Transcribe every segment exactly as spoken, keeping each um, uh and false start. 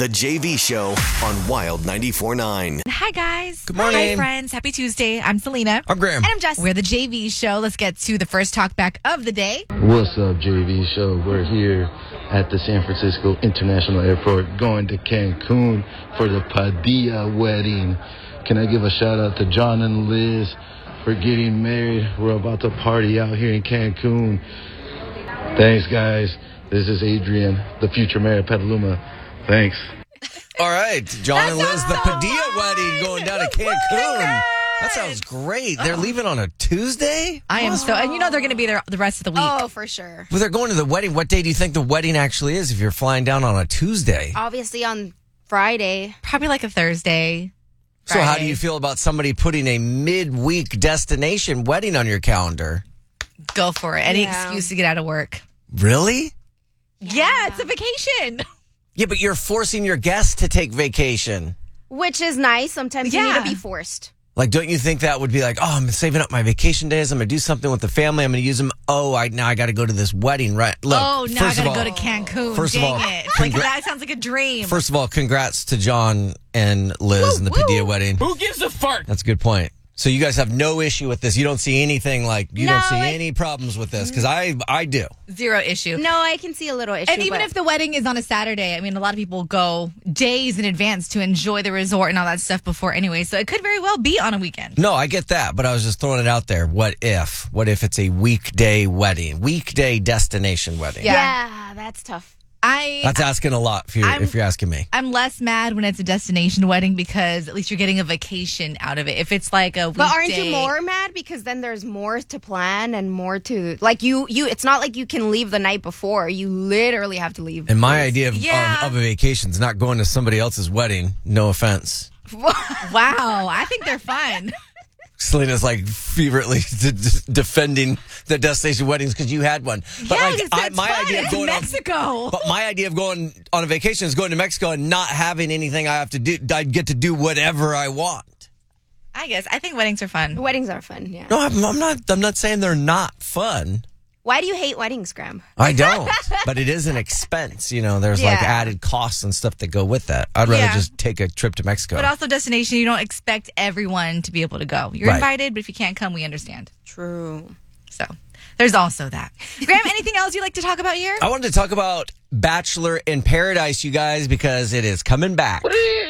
The J V Show on Wild ninety-four point nine. Hi, guys. Good morning. Hi, friends. Happy Tuesday. I'm Selena. I'm Graham. And I'm Jess. We're the J V Show. Let's get to the first talkback of the day. What's up, J V Show? We're here at the San Francisco International Airport going to Cancun for the Padilla wedding. Can I give a shout out to John and Liz for getting married? We're about to party out here in Cancun. Thanks, guys. This is Adrian, the future mayor of Petaluma. Thanks. All right, John and Liz, the so Padilla fun. wedding going down to Cancun. That sounds great. They're leaving on a Tuesday? I am so, and you know they're going to be there the rest of the week. Oh, for sure. Well, they're going to the wedding. What day do you think the wedding actually is if you're flying down on a Tuesday? Obviously on Friday. Probably like a Thursday. So how do Friday. you feel about somebody putting a midweek destination wedding on your calendar? Go for it. Any Yeah. excuse to get out of work. Really? Yeah, it's a vacation. Yeah, but you're forcing your guests to take vacation. Which is nice. Sometimes you Yeah. need to be forced. Like, don't you think that would be like, oh, I'm saving up my vacation days. I'm going to do something with the family. I'm going to use them. Oh, I now I got to go to this wedding. Right? Look, oh, now I first of got to all- go to Cancun. First of Dang all, it. Like, congra- that sounds like a dream. First of all, congrats to John and Liz and the Padilla wedding. Who gives a fart? That's a good point. So you guys have no issue with this. You don't see anything like, you don't No, see I- any problems with this because I, I do. Zero issue. No, I can see a little issue. And even but if the wedding is on a Saturday, I mean, a lot of people go days in advance to enjoy the resort and all that stuff before anyway. So it could very well be on a weekend. No, I get that, but I was just throwing it out there. What if? What if it's a weekday wedding? Weekday destination wedding? Yeah. yeah, that's tough. I That's asking a lot if you're, I'm- if you're asking me. I'm less mad when it's a destination wedding because at least you're getting a vacation out of it. If it's like a weekday, But aren't you more mad because then there's more to plan and more to like you you it's not like you can leave the night before. You literally have to leave. And my idea of, Yeah. of, of a vacation is not going to somebody else's wedding. No offense. Wow, I think they're fun. Selena's like feverishly d- d- defending the destination weddings because you had one. But yeah, like, it's, I, it's my fun. idea of It's going on, Mexico. but my idea of going on a vacation is going to Mexico and not having anything I have to do. I get to do whatever I want. I guess I think weddings are fun. Weddings are fun, yeah. No, I'm, I'm not. I'm not saying they're not fun. Why do you hate weddings, Graham? I don't, but it is an expense. You know, there's like Yeah. added costs and stuff that go with that. I'd rather Yeah. just take a trip to Mexico. But also destination, you don't expect everyone to be able to go. You're Right. invited, but if you can't come, we understand. True. So there's also that. Graham, anything else you'd like to talk about here? I wanted to talk about Bachelor in Paradise, you guys, because it is coming back.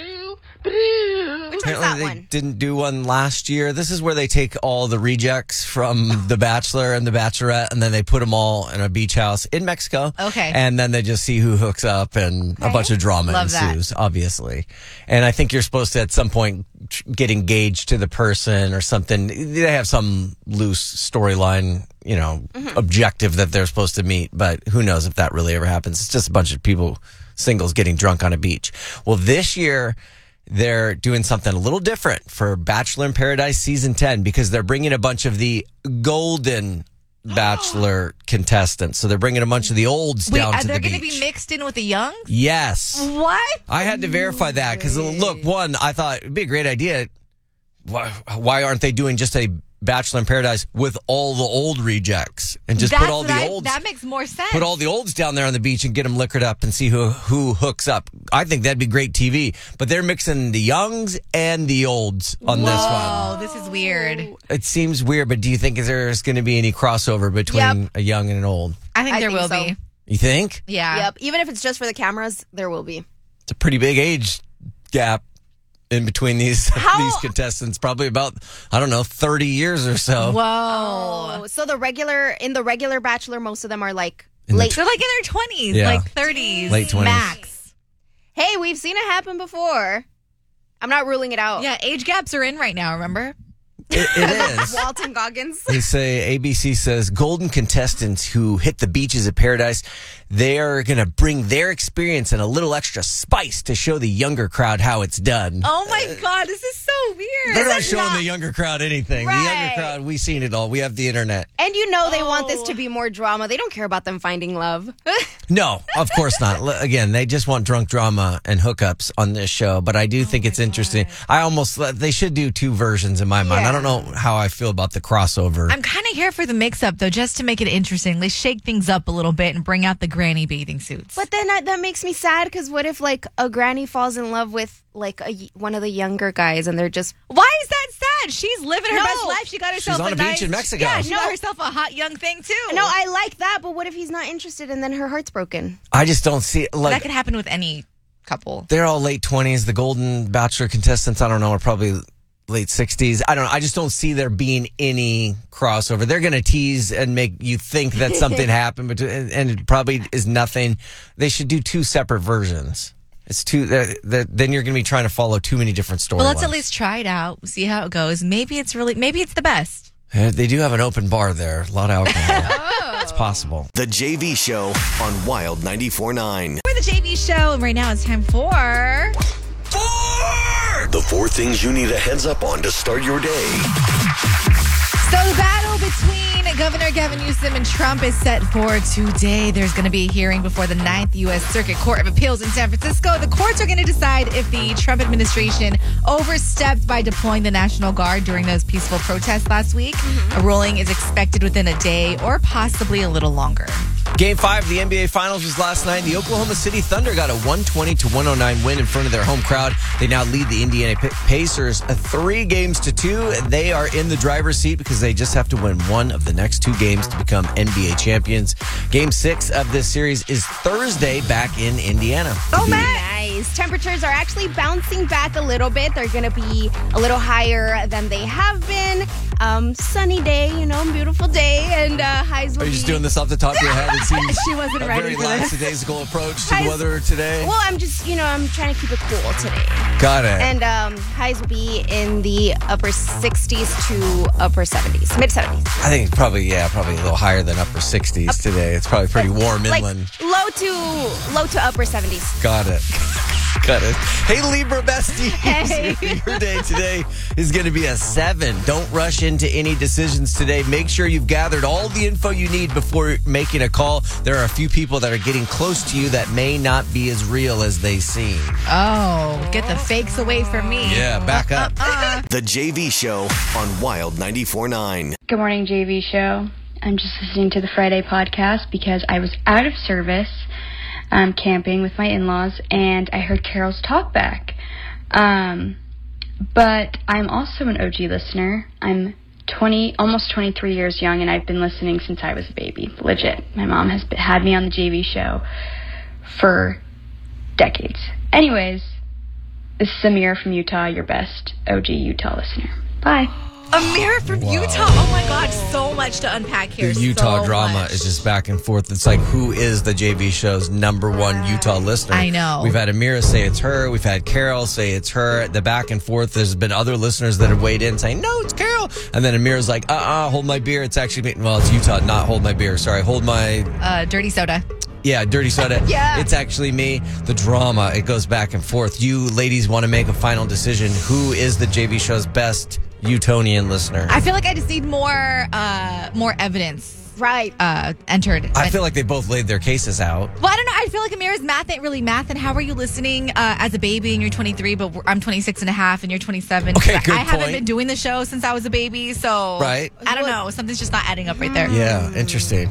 Which one's Apparently that they one? didn't do one last year. This is where they take all the rejects from The Bachelor and The Bachelorette, and then they put them all in a beach house in Mexico. Okay. And then they just see who hooks up, and a bunch of drama Love that. ensues, obviously. And I think you're supposed to, at some point, tr- get engaged to the person or something. They have some loose storyline, you know, Mm-hmm. objective that they're supposed to meet, but who knows if that really ever happens. It's just a bunch of people, singles, getting drunk on a beach. Well, this year, they're doing something a little different for Bachelor in Paradise season ten because they're bringing a bunch of the golden Bachelor contestants. So they're bringing a bunch of the olds Wait, down are to they the going to beach. be mixed in with the youngs? Yes. What? I had to verify that because, look, one, I thought it'd be a great idea. Why, why aren't they doing just a Bachelor in Paradise with all the old rejects and just That's put all what the I- olds? That makes more sense. Put all the olds down there on the beach and get them liquored up and see who who hooks up. I think that'd be great T V. But they're mixing the youngs and the olds on this one. Oh, this is weird. It seems weird, but do you think is there's going to be any crossover between Yep. a young and an old? I think I there think will so. be. You think? Yeah. Yep. Even if it's just for the cameras, there will be. It's a pretty big age gap in between these How- these contestants. Probably about, I don't know, thirty years or so. Whoa. Oh, so the regular in the regular Bachelor, most of them are like In the late. They're like in their twenties, Yeah. like thirties. Late twenties. Max. Hey, we've seen it happen before. I'm not ruling it out. Yeah, age gaps are in right now, remember? It, it is. Walton Goggins. They say, A B C says, golden contestants who hit the beaches of paradise, they are going to bring their experience and a little extra spice to show the younger crowd how it's done. Oh my God, this is so weird. They're not is showing not- the younger crowd anything. The younger Right. crowd, we've seen it all. We have the internet. And you know they want this Oh. to be more drama. They don't care about them finding love. No, of course not. L- Again, they just want drunk drama and hookups on this show. But I do think it's interesting. I almost, they should do two versions in my mind. Yeah. I don't don't know how I feel about the crossover. I'm kind of here for the mix-up, though, just to make it interesting. Let's shake things up a little bit and bring out the granny bathing suits. But then that, that makes me sad because what if like a granny falls in love with like a, one of the younger guys and they're just Why is that sad? She's living her No. best life. She got herself She's on a a beach nice, in Mexico. Yeah, she No. got herself a hot young thing too. no, I like that, but what if he's not interested and then her heart's broken? I just don't see it. that Like, could happen with any couple. they're all late twenties. The Golden Bachelor contestants, I don't know, are probably late sixties. I don't know. I just don't see there being any crossover. They're going to tease and make you think that something happened, but and it probably is nothing. They should do two separate versions. It's too. Uh, the, then you're going to be trying to follow too many different storylines. Well, let's at least try it out, see how it goes. Maybe it's really, maybe it's the best. Uh, They do have an open bar there. A lot of alcohol. It's possible. The J V Show on Wild ninety-four point nine. We're the J V Show, and right now it's time for... Four! The four things you need a heads up on to start your day. So the battle between Governor Gavin Newsom and Trump is set for today. There's going to be a hearing before the Ninth U S Circuit Court of Appeals in San Francisco. The courts are going to decide if the Trump administration overstepped by deploying the National Guard during those peaceful protests last week. Mm-hmm. A ruling is expected within a day or possibly a little longer. Game five of the N B A Finals was last night. The Oklahoma City Thunder got a one twenty to one oh nine win in front of their home crowd. They now lead the Indiana Pacers three games to two. They are in the driver's seat because they just have to win one of the next two games to become N B A champions. Game six of this series is Thursday back in Indiana. Oh, man. Nice. Temperatures are actually bouncing back a little bit. They're going to be a little higher than they have been. Um, sunny day, you know, beautiful day, and uh, highs will Are you be... just doing this off the top of your head? It seems She wasn't a ready very for this. lackadaisical approach to the Highs- weather today. Well, I'm just, you know, I'm trying to keep it cool today. Got it. And um, highs will be in the upper sixties to upper seventies, mid seventies. I think it's probably, yeah, probably a little higher than upper sixties today. It's probably pretty warm Like inland. low to low to upper seventies. Got it. Got it. Hey, Libra besties. Hey. Your day today is going to be a seven. Don't rush into any decisions today. Make sure you've gathered all the info you need before making a call. There are a few people that are getting close to you that may not be as real as they seem. Oh, get the fakes away from me. Yeah, back up. The J V Show on Wild ninety-four point nine. Good morning, J V Show. I'm just listening to the Friday podcast because I was out of service um, camping with my in-laws, and I heard Carol's talk back. Um, but I'm also an O G listener. I'm twenty, almost twenty-three years young, and I've been listening since I was a baby. Legit. My mom has been, had me on the J V Show for decades. Anyways, this is Amir from Utah, your best O G Utah listener. Bye. Amir from Wow. Utah. Oh my God, so much to unpack here. The Utah so drama much. is just back and forth. It's like, who is the J V Show's number one Utah listener? I know. We've had Amira say it's her. We've had Carol say it's her. The back and forth, there's been other listeners that have weighed in saying, no, it's Carol. And then Amira's like, uh-uh, hold my beer. It's actually, me. Well, it's Utah, not hold my beer. Sorry, hold my... Uh, dirty soda. Yeah, dirty soda. Yeah. It's actually me. The drama, it goes back and forth. You ladies want to make a final decision. Who is the J V Show's best Utonian listener? I feel like I just need more, uh, more evidence Right. uh, entered. I feel like they both laid their cases out. Well, I don't know. I feel like Amira's math ain't really math. And how are you listening uh, as a baby and you're twenty-three, but we're- I'm twenty-six and a half and you're twenty-seven? Okay, I, good I haven't point. been doing the show since I was a baby, so Right. I don't know. Something's just not adding up right there. Yeah, interesting.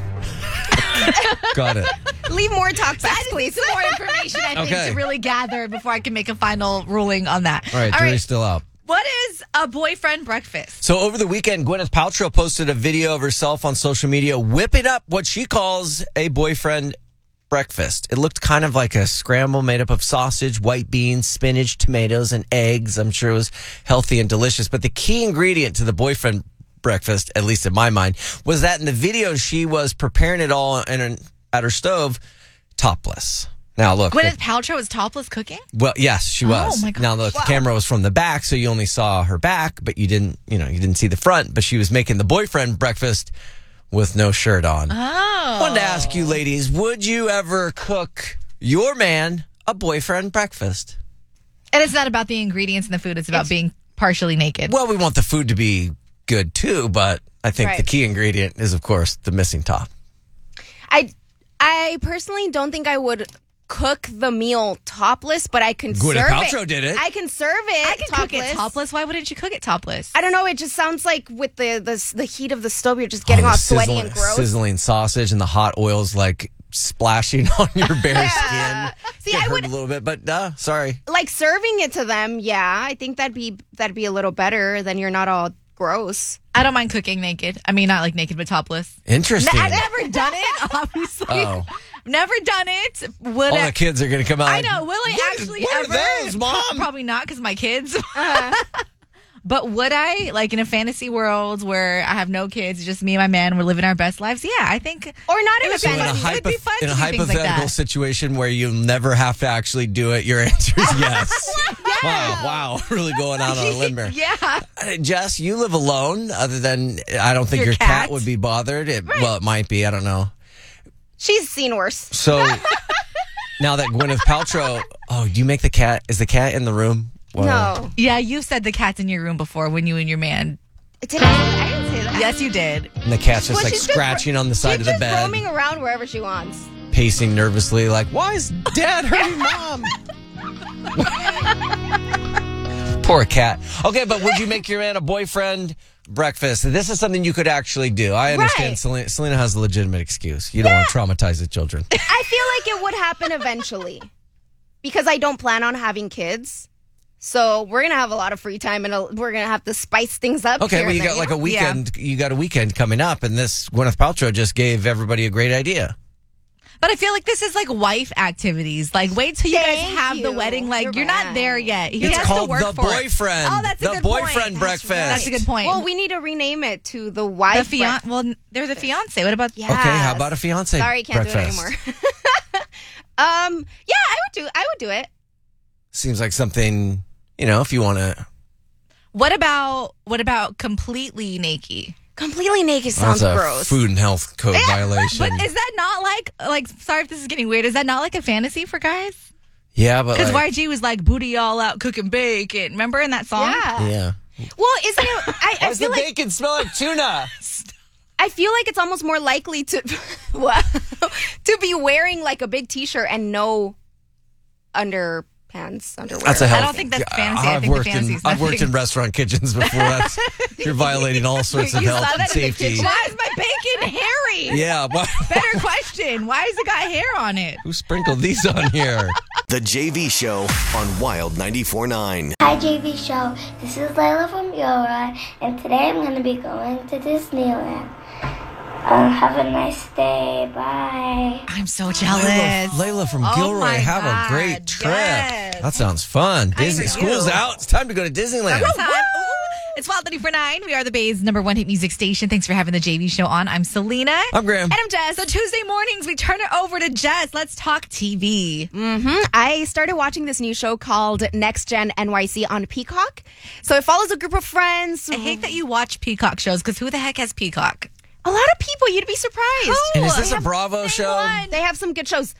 Got it. Leave more talk back, I just need please. some more information, I think, Okay. to really gather before I can make a final ruling on that. All right, jury's still out. What is a boyfriend breakfast? So over the weekend, Gwyneth Paltrow posted a video of herself on social media whipping up what she calls a boyfriend breakfast. It looked kind of like a scramble made up of sausage, white beans, spinach, tomatoes, and eggs. I'm sure it was healthy and delicious. But the key ingredient to the boyfriend breakfast, at least in my mind, was that in the video she was preparing it all in an, at her stove topless. Now look. Gwyneth Paltrow is topless cooking? Well, yes, she was. Oh, my God. Now look, the camera was from the back, so you only saw her back, but you didn't, you know, you didn't see the front. But she was making the boyfriend breakfast with no shirt on. Oh. I wanted to ask you, ladies, would you ever cook your man a boyfriend breakfast? And it's not about the ingredients in the food. It's about being partially naked. Well, we want the food to be good too, but I think Right. the key ingredient is, of course, the missing top. I I personally don't think I would cook the meal topless, but I can Gwyneth serve Paltrow it. did it. I can serve it I can topless. cook it topless. Why wouldn't you cook it topless? I don't know. It just sounds like with the the, the heat of the stove, you're just getting Oh, the all sweaty sizzling, and gross. Sizzling sausage and the hot oils like splashing on your bare Yeah. skin. See, It I hurt would- a little bit, but uh, sorry. Like serving it to them, yeah. I think that'd be that'd be a little better. Then you're not all gross. I don't mind cooking naked. I mean, not like naked, but topless. Interesting. I've never done it, obviously. Oh. Never done it. Would All I? the kids are going to come out. I know. Will I What- actually what ever? are those, Mom? Probably not because my kids. Uh, But would I, like in a fantasy world where I have no kids, just me and my man, we're living our best lives? Yeah, I think. or not in It a would be So in a, fun. fantasy. It'd be hypo- fun in to a do things like hypothetical that. situation where you'll never have to actually do it, your answer is yes. Wow, wow. Really going out on a limb there. Yeah. Uh, Jess, you live alone, other than I don't think Your your, cat. cat? would be bothered. It, Well, it might be. I don't know. She's seen worse. So now that Gwyneth Paltrow, oh, do you make the cat? Is the cat in the room? Well, No, Yeah, you said the cat's in your room before when you and your man. did I? I didn't say that. Yes, you did. And the cat's just Well, like she's just scratching on the side She's of the just bed, roaming around wherever she wants. pacing nervously, like, why is Dad hurting Mom? Poor cat. Okay, but would you make your man a boyfriend breakfast? This is something you could actually do. I understand Right. Selena, Selena has a legitimate excuse. You don't want to traumatize the children. I feel like it would happen eventually because I don't plan on having kids. So we're gonna have a lot of free time, and a, we're gonna have to spice things up. Okay, here well, you and got there, like a know? weekend. You got a weekend coming up, and this Gwyneth Paltrow just gave everybody a great idea. But I feel like this is like wife activities. Like, wait till you guys Thank have the you. wedding. Like, You're you're, not right. there yet. He It's has called to work the for it. boyfriend. Oh, that's a the good boyfriend point. breakfast. That's a good point. Well, we need to rename it to the wife. the fian- Well, they're the fiance. What about? Yeah. Okay, how about a fiance Sorry, can't breakfast? do it anymore. um, yeah, I would do. I would do it. Seems like something, you know, if you want to. What about what about completely naked? Completely naked sounds That's a gross. food and health code violation. But is that not like like? Sorry if this is getting weird. Is that not like a fantasy for guys? yeah, but Because like, Y G was like booty all out, cooking bacon. Remember in that song? Yeah. yeah. Well, isn't it? I, I Why does the feel like bacon smell like tuna? I feel like it's almost more likely to what to be wearing like a big T-shirt and no underpants, underwear. That's a health. I don't think that's fantasy. I I've think the worked in fantasy is I've worked nothing. in restaurant kitchens before. That's you're violating all sorts of You health saw and that in the safety. kitchen? Why is my bacon hairy? Yeah, why, Better question. Why has it got hair on it? who sprinkled these on here? The J V Show on Wild ninety-four point nine. Hi J V Show, this is Layla from Yora, and today I'm going to be going to Disneyland. Um, have a nice day, bye. I'm so Layla, jealous. Layla from Oh Gilroy, my have God, a great trip. yes. That sounds fun. Disney for school's you. out. It's time to go to Disneyland. Time. Ooh. It's Wild ninety-four point nine. We are the Bay's number one hit music station. Thanks for having the J V Show on. I'm Selena. I'm Graham. And I'm Jess. So Tuesday mornings, we turn it over to Jess. Let's talk T V. Mm-hmm. I started watching this new show called Next Gen N Y C on Peacock. So it follows a group of friends. I hate that you watch Peacock shows because who the heck has Peacock? A lot of people, you'd be surprised. And is this They a have- Bravo show? one. They have some good shows.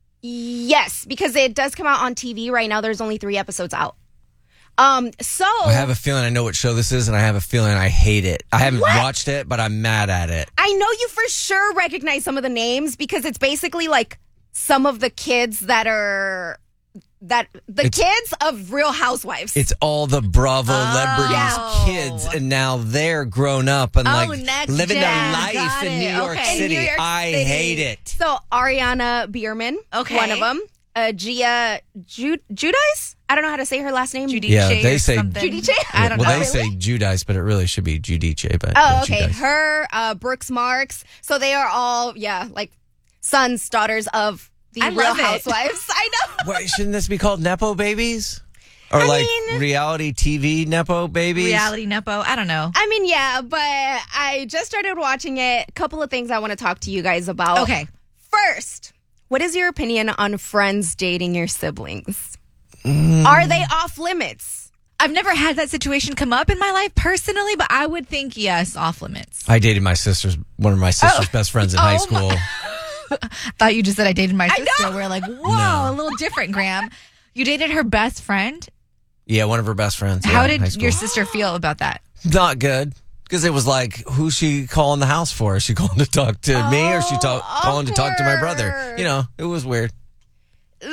Yes, because it does come out on T V right now. There's only three episodes out. Um, so I have a feeling I know what show this is, and I have a feeling I hate it. I haven't watched it, but I'm mad at it. I know you for sure recognize some of the names because it's basically like some of the kids that are that the It's- kids of Real Housewives. It's all the Bravo celebrities' yeah. kids, and now they're grown up and Oh, like Next living Gen. their life Got in it. New York Okay. In City. New York I City. hate it. So Ariana Bierman, Okay. one of them. Uh, Gia Ju- Judice? I don't know how to say her last name. Judy Yeah, J they or say- something. Judy J? I don't well, know. they say Judice, but it really should be Judice. But Oh, yeah, okay. Judice. Her, uh, Brooks Marks. So they are all, yeah, like sons, daughters of the I Real love it. Housewives. I know. Wait, shouldn't this be called Nepo Babies? Or I like mean- reality T V Nepo Babies? Reality Nepo. I don't know. I mean, yeah, but I just started watching it. A couple of things I want to talk to you guys about. Okay. First, what is your opinion on friends dating your siblings? Mm. Are they off limits? I've never had that situation come up in my life personally, but I would think yes, off limits. I dated my sister's, one of my sister's best friends in high Oh, school. Thought you just said I dated my I sister. know. We're like, whoa, No. a little different, Graham. You dated her best friend? Yeah, one of her best friends. How yeah, in high did school. your sister feel about that? Not good. Because it was like, who's she calling the house for? Is she calling to talk to me or is she talk, Oh, calling to talk to my brother? awkward. You know, it was weird.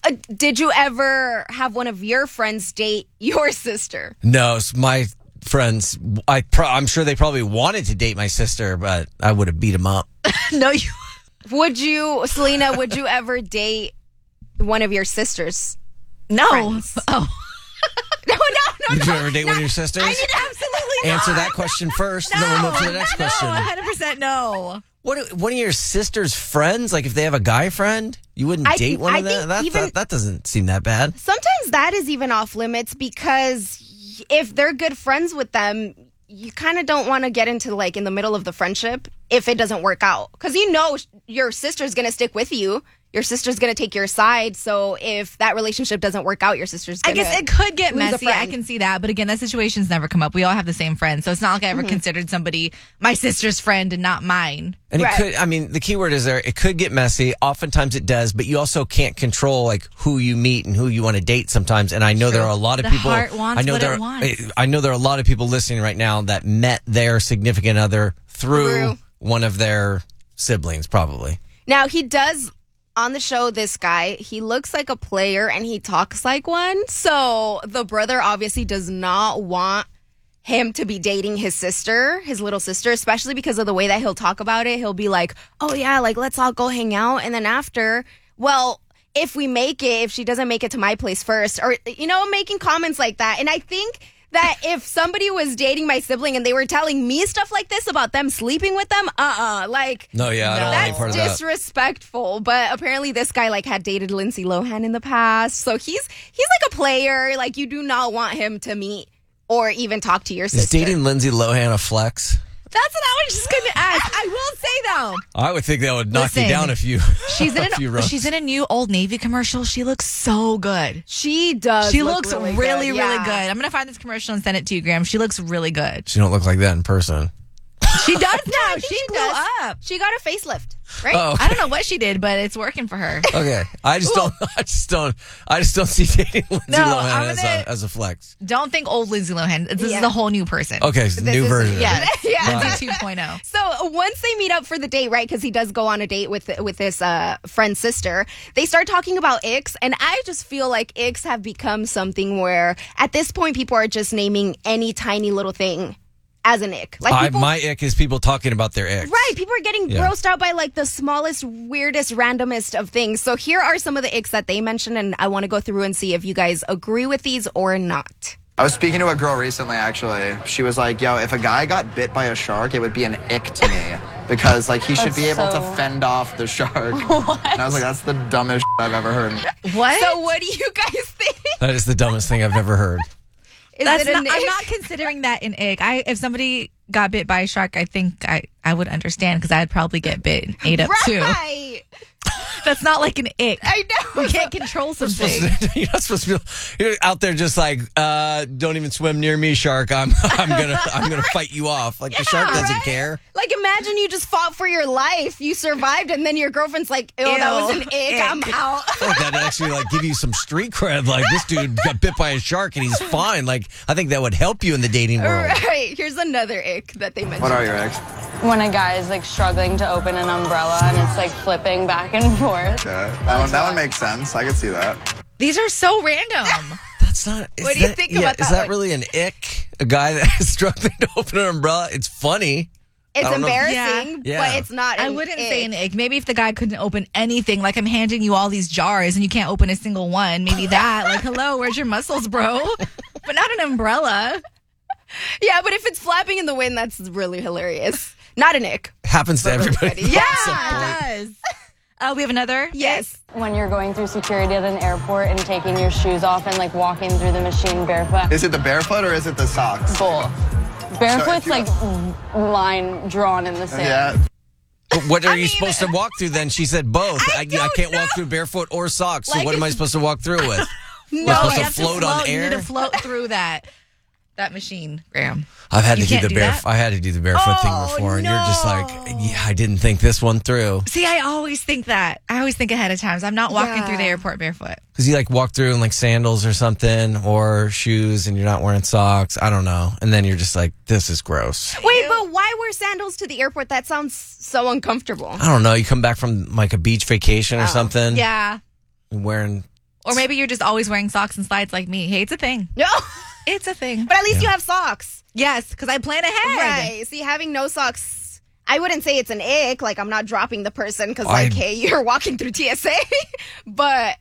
Uh, did you ever have one of your friends date your sister? No, it's my friends, I pro- I'm sure they probably wanted to date my sister, but I would have beat them up. No, you. Would you, Selena, would you ever date one of your sisters? No. Friends? Oh. No, no, no, Did no. you ever date no, one of your sisters? I mean, absolutely Answer not. that question first, and then we'll move to the next question. No, one hundred percent no. What, one of your sister's friends, like if they have a guy friend, you wouldn't I- date one I of them? think That, even- that, that doesn't seem that bad. Sometimes that is even off limits because if they're good friends with them, you kind of don't want to get into like in the middle of the friendship if it doesn't work out. Because you know your sister's going to stick with you. Your sister's going to take your side. So if that relationship doesn't work out, your sister's I going to guess it could get lose a messy. I friend. can see that. But again, that situation's never come up. We all have the same friends. So it's not like I ever Mm-hmm. considered somebody my sister's friend and not mine. And Right. it could, I mean, the key word is there, it could get messy. Oftentimes it does, but you also can't control like who you meet and who you want to date sometimes. And I know there are a lot of The people, heart wants I know what there it are, wants. I know there are a lot of people listening right now that met their significant other through, Through. one of their siblings, probably. Now, he does, on the show, this guy, he looks like a player and he talks like one. So the brother obviously does not want him to be dating his sister, his little sister, especially because of the way that he'll talk about it. He'll be like, oh, yeah, like, let's all go hang out. And then after, well, if we make it, if she doesn't make it to my place first, or, you know, making comments like that. And I think that if somebody was dating my sibling and they were telling me stuff like this about them sleeping with them, uh-uh, like... No, yeah, I don't want any That's part of that. disrespectful, but apparently this guy like had dated Lindsay Lohan in the past, so he's he's like a player. Like you do not want him to meet or even talk to your Is sister. dating Lindsay Lohan a flex? That's what I was just going to ask. I will say though, I would think that would knock you Listen, down a few. she's in a few an, runs. she's in a new Old Navy commercial. She looks so good. She does. She look looks really, really, good. really Yeah. good. I'm gonna find this commercial and send it to you, Graham. She looks really good. She don't look like that in person. She does now. I think she she blew does. up. She got a facelift, right? Oh, I don't know what she did, but it's working for her. okay. I just don't. I just don't. I just don't see dating Lindsay No, Lohan I'm as, gonna- a, as a flex. Don't think old Lindsay Lohan. This Yeah. is a whole new person. Okay, so This new is- version. Yeah, Yeah. Lindsay two point oh. So once they meet up for the date, right? Because he does go on a date with with his uh, friend's sister. They start talking about icks, and I just feel like icks have become something where at this point people are just naming any tiny little thing as an ick. Like I, people, my ick is people talking about their icks. right? People are getting Yeah. grossed out by like the smallest, weirdest, randomest of things. So here are some of the icks that they mentioned, and I want to go through and see if you guys agree with these or not. I was speaking to a girl recently, actually. She was like, yo, if a guy got bit by a shark, it would be an ick to me. Because, like, he should be able to fend off the shark. And I was like, that's the dumbest I've ever heard. What? So what do you guys think? That is the dumbest thing I've ever heard. Is That's it not, an I'm ick? not considering that an ick. I if somebody got bit by a shark, I think I, I would understand because I'd probably get bit and ate up too. Right. That's not like an ick. I know. We can't control something. You're not supposed to be you're out there just like, uh, don't even swim near me, shark. I'm I'm gonna I'm gonna fight you off. Like the shark doesn't right? care. Like, imagine you just fought for your life. You survived, and then your girlfriend's like, ew, that was an Ew. ick. I'm Ick. out. I feel like that'd actually like give you some street cred. Like this dude got bit by a shark and he's fine. Like I think that would help you in the dating world. Right. Here's another ick that they mentioned. What are your icks? When a guy is like struggling to open an umbrella and it's like flipping back and forth. Okay. That one, that one makes sense. I could see that. These are so random. That's not. Is What do you that- think yeah, about Is that that one? really an ick? A guy that is struggling to open an umbrella? It's funny. It's I don't know. embarrassing, Yeah. but it's not. I an wouldn't ick. say an ick. Maybe if the guy couldn't open anything, like I'm handing you all these jars and you can't open a single one, maybe that. Like, hello, where's your muscles, bro? But not an umbrella. Yeah, but if it's flapping in the wind, that's really hilarious. Not an ick. Happens to everybody. funny. at Yeah, some It point. does. Uh, we have another. Yes. When you're going through security at an airport and taking your shoes off and like walking through the machine barefoot. Is it the barefoot or is it the socks? Both. Barefoot's you- like line drawn in the sand. Yeah. But what are I you mean- supposed to walk through then? She said both. I, I, don't can't know. walk through barefoot or socks. So Like what am I it's- supposed to walk through with? No, We're supposed you to have float to on float. You air? need to float through that that machine, Graham. I've had You to do can't the do bare. that? I had to do the barefoot Oh, thing before, and you're just like, yeah, I didn't think this one through. See, I always think that. I always think ahead of times. I'm not walking Yeah. through the airport barefoot. Because you like walk through in like sandals or something, or shoes, and you're not wearing socks. I don't know, and then you're just like, this is gross. Wait, but why wear sandals to the airport? That sounds so uncomfortable. I don't know. You come back from like a beach vacation or something. Yeah. You're wearing Or maybe you're just always wearing socks and slides like me. Hey, it's a thing. No. It's a thing. But at least you have socks. Yes, because I plan ahead. Right. See, having no socks, I wouldn't say it's an ick. Like, I'm not dropping the person because, I- like, hey, you're walking through T S A. But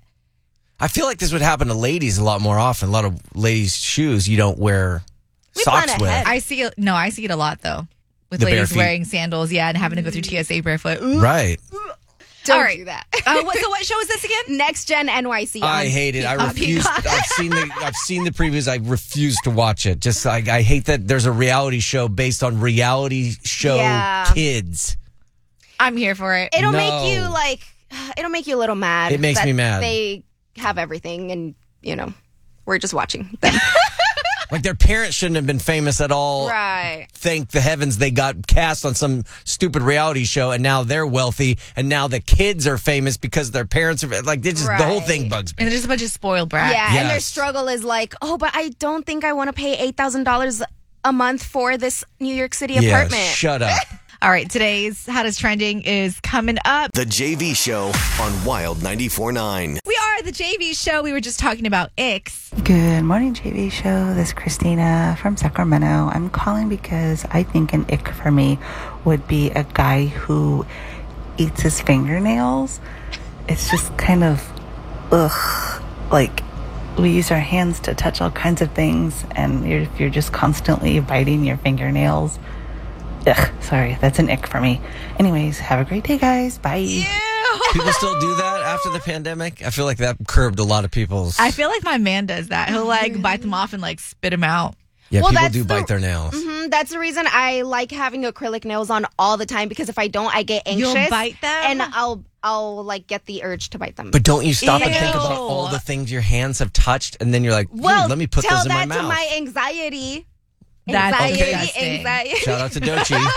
I feel like this would happen to ladies a lot more often. A lot of ladies' shoes you don't wear We socks plan with. ahead. I see it. No, I see it a lot, though. With The bare ladies feet. wearing sandals, yeah, and having to go through T S A barefoot. Ooh. Right. don't All right. do that. Uh, what, so what show is this again? Next Gen N Y C. I on hate it. I on refuse. Peacock. I've seen the I've seen the previews. I refuse to watch it. Just like I hate that there's a reality show based on reality show Yeah. kids. I'm here for it. It'll No. make you, like, it'll make you a little mad. It makes that me mad. They have everything and, you know, we're just watching them. Like their parents shouldn't have been famous at all. Right. Thank the heavens they got cast on some stupid reality show and now they're wealthy and now the kids are famous because their parents are like they just the whole Right. thing bugs me. And they're just a bunch of spoiled brats. Yeah, and their Yes. struggle is like, oh, but I don't think I want to pay eight thousand dollars a month for this New York City Yeah, apartment. shut up. All right, today's Hottest Trending is coming up. The J V Show on Wild ninety-four point nine. We are the J V Show. We were just talking about icks. Good morning, J V Show. This is Christina from Sacramento. I'm calling because I think an ick for me would be a guy who eats his fingernails. It's just kind of, ugh, like we use our hands to touch all kinds of things, and you're, if you're just constantly biting your fingernails, ugh, sorry, that's an ick for me. Anyways, have a great day, guys. Bye. People still do that after the pandemic? I feel like that curbed a lot of people's. I feel like my man does that. He'll like bite them off and like spit them out. Yeah, Well, people that's do the- bite their nails. Mhm, that's the reason I like having acrylic nails on all the time, because if I don't, I get anxious. You'll bite them? and I'll I'll like get the urge to bite them. But don't you stop and think Ew. about all the things your hands have touched, and then you're like, hmm, well, let me put tell those in my that mouth. to my anxiety. That's anxiety, disgusting. anxiety. Shout out to Dochi.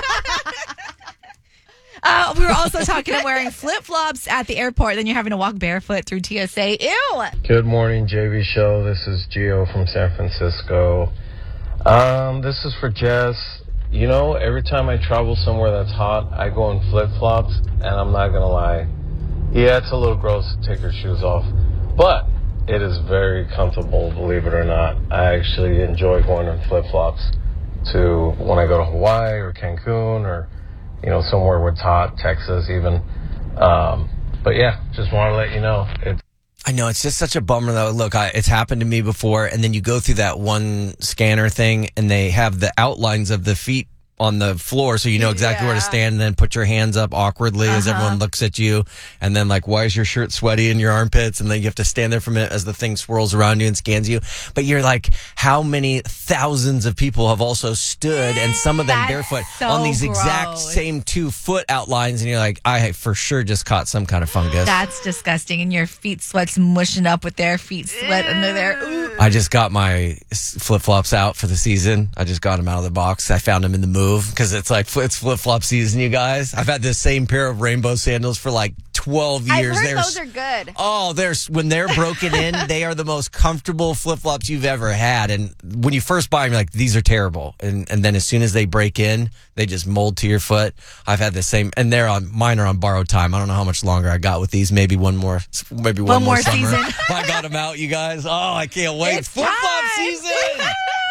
Uh, we were also talking about wearing flip flops at the airport. Then you're having to walk barefoot through T S A. Ew. Good morning, J V Show. This is Gio from San Francisco. Um, this is for Jess. You know, every time I travel somewhere that's hot, I go in flip-flops, and I'm not going to lie. Yeah, it's a little gross to take your shoes off, but it is very comfortable, believe it or not. I actually enjoy going in flip-flops to when I go to Hawaii or Cancun or, you know, somewhere where it's hot, Texas even. Um, but yeah, just want to let you know. It's I know, it's just such a bummer though. Look, I, it's happened to me before, and then you go through that one scanner thing, and they have the outlines of the feet on the floor, so you know exactly where to Yeah. stand, and then put your hands up awkwardly as Uh-huh. everyone looks at you, and then like, why is your shirt sweaty in your armpits? And then you have to stand there for a minute as the thing swirls around you and scans you. But you're like, how many thousands of people have also stood, and some of them That's barefoot, so on these exact gross. same two foot outlines, and you're like, I for sure just caught some kind of fungus. That's disgusting. And your feet sweat's mushing up with their feet sweat under there. Ooh. I just got my flip flops out for the season. I just got them out of the box. I found them in the move because it's like it's flip flop season, you guys. I've had the same pair of rainbow sandals for like twelve years. I've heard They're those s- are good. Oh, there's when they're broken in, they are the most comfortable flip flops you've ever had. And when you first buy them, you're like, these are terrible. And and then as soon as they break in, they just mold to your foot. I've had the same, and they're on mine are on borrowed time. I don't know how much longer I got with these. Maybe one more, maybe one, One more summer. season. I got them out, you guys. Oh, I can't wait. It's Flip flop time. season.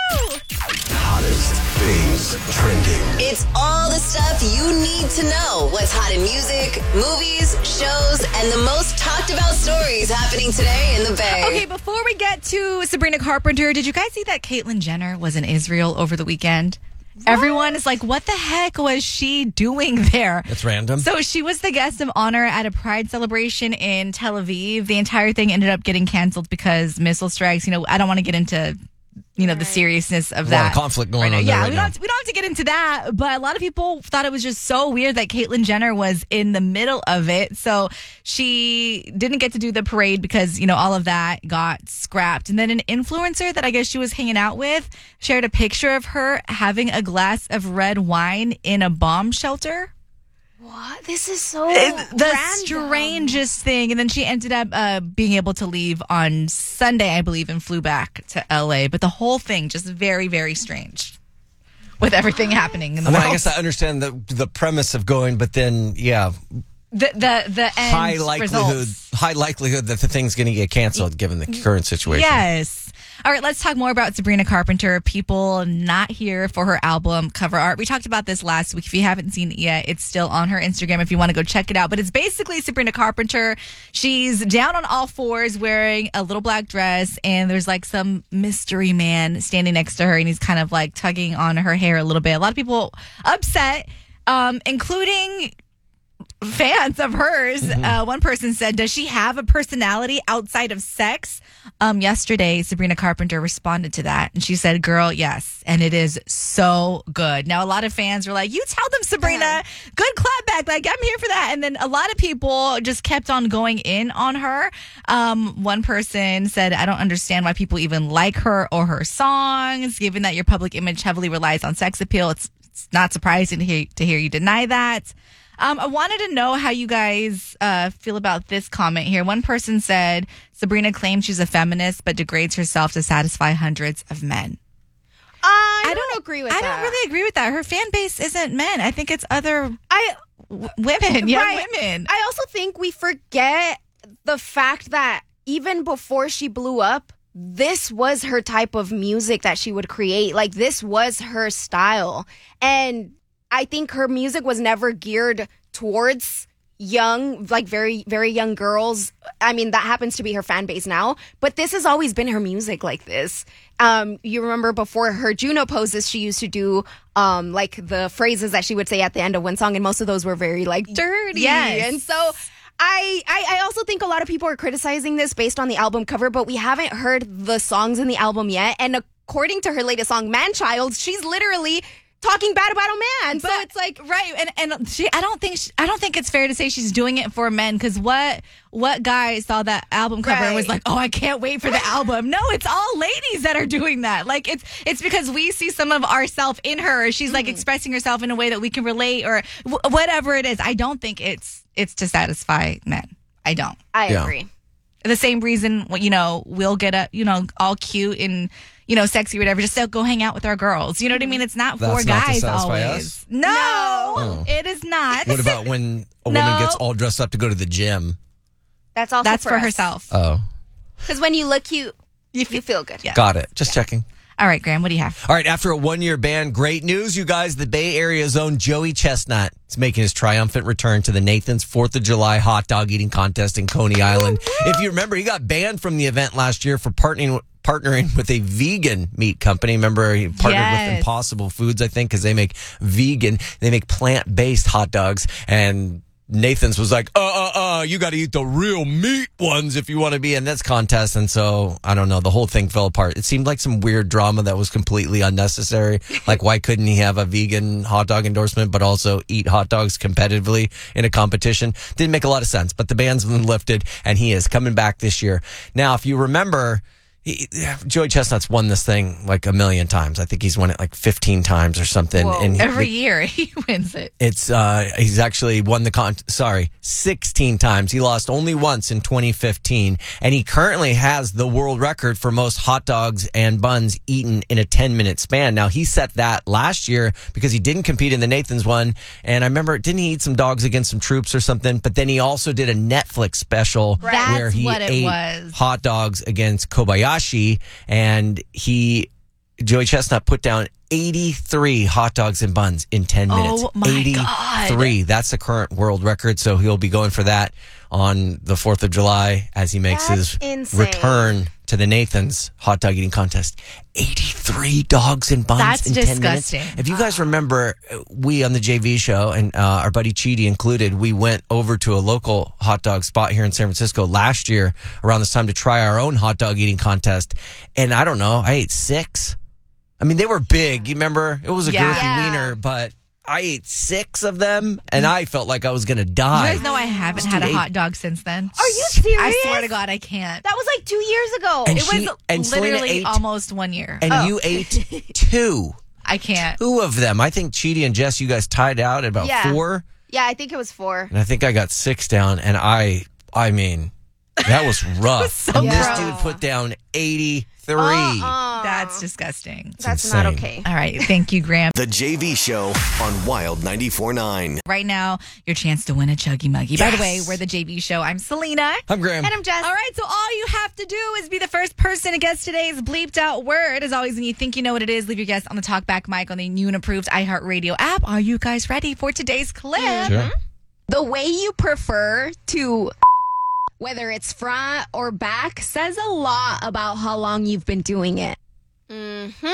Hottest things trending. It's all the stuff you need to know. What's hot in music, movies, shows, and the most talked about stories happening today in the Bay. Okay, before we get to Sabrina Carpenter, did you guys see that Caitlyn Jenner was in Israel over the weekend? Everyone is like, what the heck was she doing there? That's random. So she was the guest of honor at a pride celebration in Tel Aviv. The entire thing ended up getting canceled because missile strikes. You know, I don't want to get into, you know, the seriousness of A that. lot of conflict going right on now. there Yeah, right we now. don't, have to, we don't have to get into that, but a lot of people thought it was just so weird that Caitlyn Jenner was in the middle of it. So she didn't get to do the parade because, you know, all of that got scrapped. And then an influencer that I guess she was hanging out with shared a picture of her having a glass of red wine in a bomb shelter. What? This is so It- the random. strangest thing. And then she ended up uh, being able to leave on Sunday, I believe, and flew back to L A. But the whole thing just very, very strange with everything happening in the I mean, world. I guess I understand the the premise of going, but then, yeah, the the the end high likelihood, results. high likelihood that the thing's going to get canceled given the current situation. Yes. All right, let's talk more about Sabrina Carpenter. People not here for her album cover art. We talked about this last week. If you haven't seen it yet, it's still on her Instagram if you want to go check it out. But it's basically Sabrina Carpenter. She's down on all fours wearing a little black dress, and there's like some mystery man standing next to her, and he's kind of like tugging on her hair a little bit. A lot of people upset, um, including fans of hers. Mm-hmm. Uh, one person said, does she have a personality outside of sex? Um, yesterday, Sabrina Carpenter responded to that, and she said, girl, yes, and it is so good. Now, a lot of fans were like, you tell them, Sabrina, yeah. Good clapback, like, I'm here for that. And then a lot of people just kept on going in on her. Um, one person said, I don't understand why people even like her or her songs, given that your public image heavily relies on sex appeal. It's, it's not surprising to hear, to hear you deny that. Um, I wanted to know how you guys uh, feel about this comment here. One person said, Sabrina claims she's a feminist, but degrades herself to satisfy hundreds of men. Uh, I, I don't, don't agree with I that. I don't really agree with that. Her fan base isn't men. I think it's other I w- women, young right. women. I also think we forget the fact that even before she blew up, this was her type of music that she would create. Like, this was her style. And I think her music was never geared towards young, like very, very young girls. I mean, that happens to be her fan base now, but this has always been her music like this. Um, you remember before her Juno poses, she used to do um, like the phrases that she would say at the end of one song, and most of those were very like dirty. Yes. And so I, I, I also think a lot of people are criticizing this based on the album cover, but we haven't heard the songs in the album yet. And according to her latest song, Man Child, she's literally talking bad about a man. But, so it's like, right. And and she, I don't think she, I don't think it's fair to say she's doing it for men, because what what guy saw that album cover right. and was like, oh, I can't wait for the album? No, it's all ladies that are doing that. Like, it's it's because we see some of ourselves in her. She's like mm-hmm. expressing herself in a way that we can relate, or w- whatever it is. I don't think it's it's to satisfy men. I don't. I yeah. agree. The same reason, you know, we'll get a, you know, all cute and, you know, sexy or whatever, just to go hang out with our girls. You know what I mean? It's not That's for not guys to satisfy always. us? No, Oh. it is not. What about when a No. woman gets all dressed up to go to the gym? That's also That's for, for us. herself. Oh, Because when you look cute, you feel, you feel good. Yeah. got it. Just checking. All right, Graham, what do you have? All right, after a one-year ban, great news, you guys. The Bay Area's own Joey Chestnut is making his triumphant return to the Nathan's fourth of July hot dog eating contest in Coney Island. If you remember, he got banned from the event last year for partnering partnering with a vegan meat company. Remember, he partnered Yes. with Impossible Foods, I think, because they make vegan, they make plant-based hot dogs. And Nathan's was like, uh, uh, uh, you got to eat the real meat ones if you want to be in this contest. And so, I don't know, the whole thing fell apart. It seemed like some weird drama that was completely unnecessary. Like, why couldn't he have a vegan hot dog endorsement, but also eat hot dogs competitively in a competition? Didn't make a lot of sense, but the ban's been lifted, and he is coming back this year. Now, if you remember, He, Joey Chestnut's won this thing like a million times. I think he's won it like fifteen times or something. Whoa. And he- Every year he wins it. It's uh he's actually won the con sorry, sixteen times. He lost only once in twenty fifteen, and he currently has the world record for most hot dogs and buns eaten in a ten minute span. Now, he set that last year because he didn't compete in the Nathan's one, and I remember, didn't he eat some dogs against some troops or something? But then he also did a Netflix special Right. where That's he what it ate was. hot dogs against Kobayashi, and he Joey Chestnut put down eighty-three hot dogs and buns in ten minutes. Oh, my eighty-three. God. That's the current world record. So he'll be going for that on the fourth of July as he makes That's his insane. return to the Nathan's hot dog eating contest. eighty-three dogs and buns That's in ten minutes. disgusting. If you guys remember, we on the J V show, and uh, our buddy Chidi included, we went over to a local hot dog spot here in San Francisco last year around this time to try our own hot dog eating contest. And I don't know, I ate six. I mean, they were big. You remember? It was a Yeah. girthy Yeah. wiener, but I ate six of them, and I felt like I was going to You die. guys know I haven't Just had a ate- hot dog since then. Are you serious? I swear to God, I can't. That was like two years ago. And It she- was and Selena literally ate- almost one year. And Oh. you ate two. I can't. Two of them. I think Chidi and Jess, you guys tied out at about Yeah. four. Yeah, I think it was four. And I think I got six down, and I, I mean, that was rough. so and this gross. dude put down eighty-three. Uh-uh. That's disgusting. That's insane. not okay. All right. Thank you, Graham. The J V Show on Wild ninety-four point nine. Right now, your chance to win a Chuggy Muggy. By the Yes. way, we're the J V Show. I'm Selena. I'm Graham. And I'm Jess. All right, so all you have to do is be the first person to guess today's bleeped out word. As always, when you think you know what it is, leave your guess on the talkback mic on the new and approved iHeartRadio app. Are you guys ready for today's clip? Sure. The way you prefer to, whether it's front or back, says a lot about how long you've been doing it. Mm-hmm.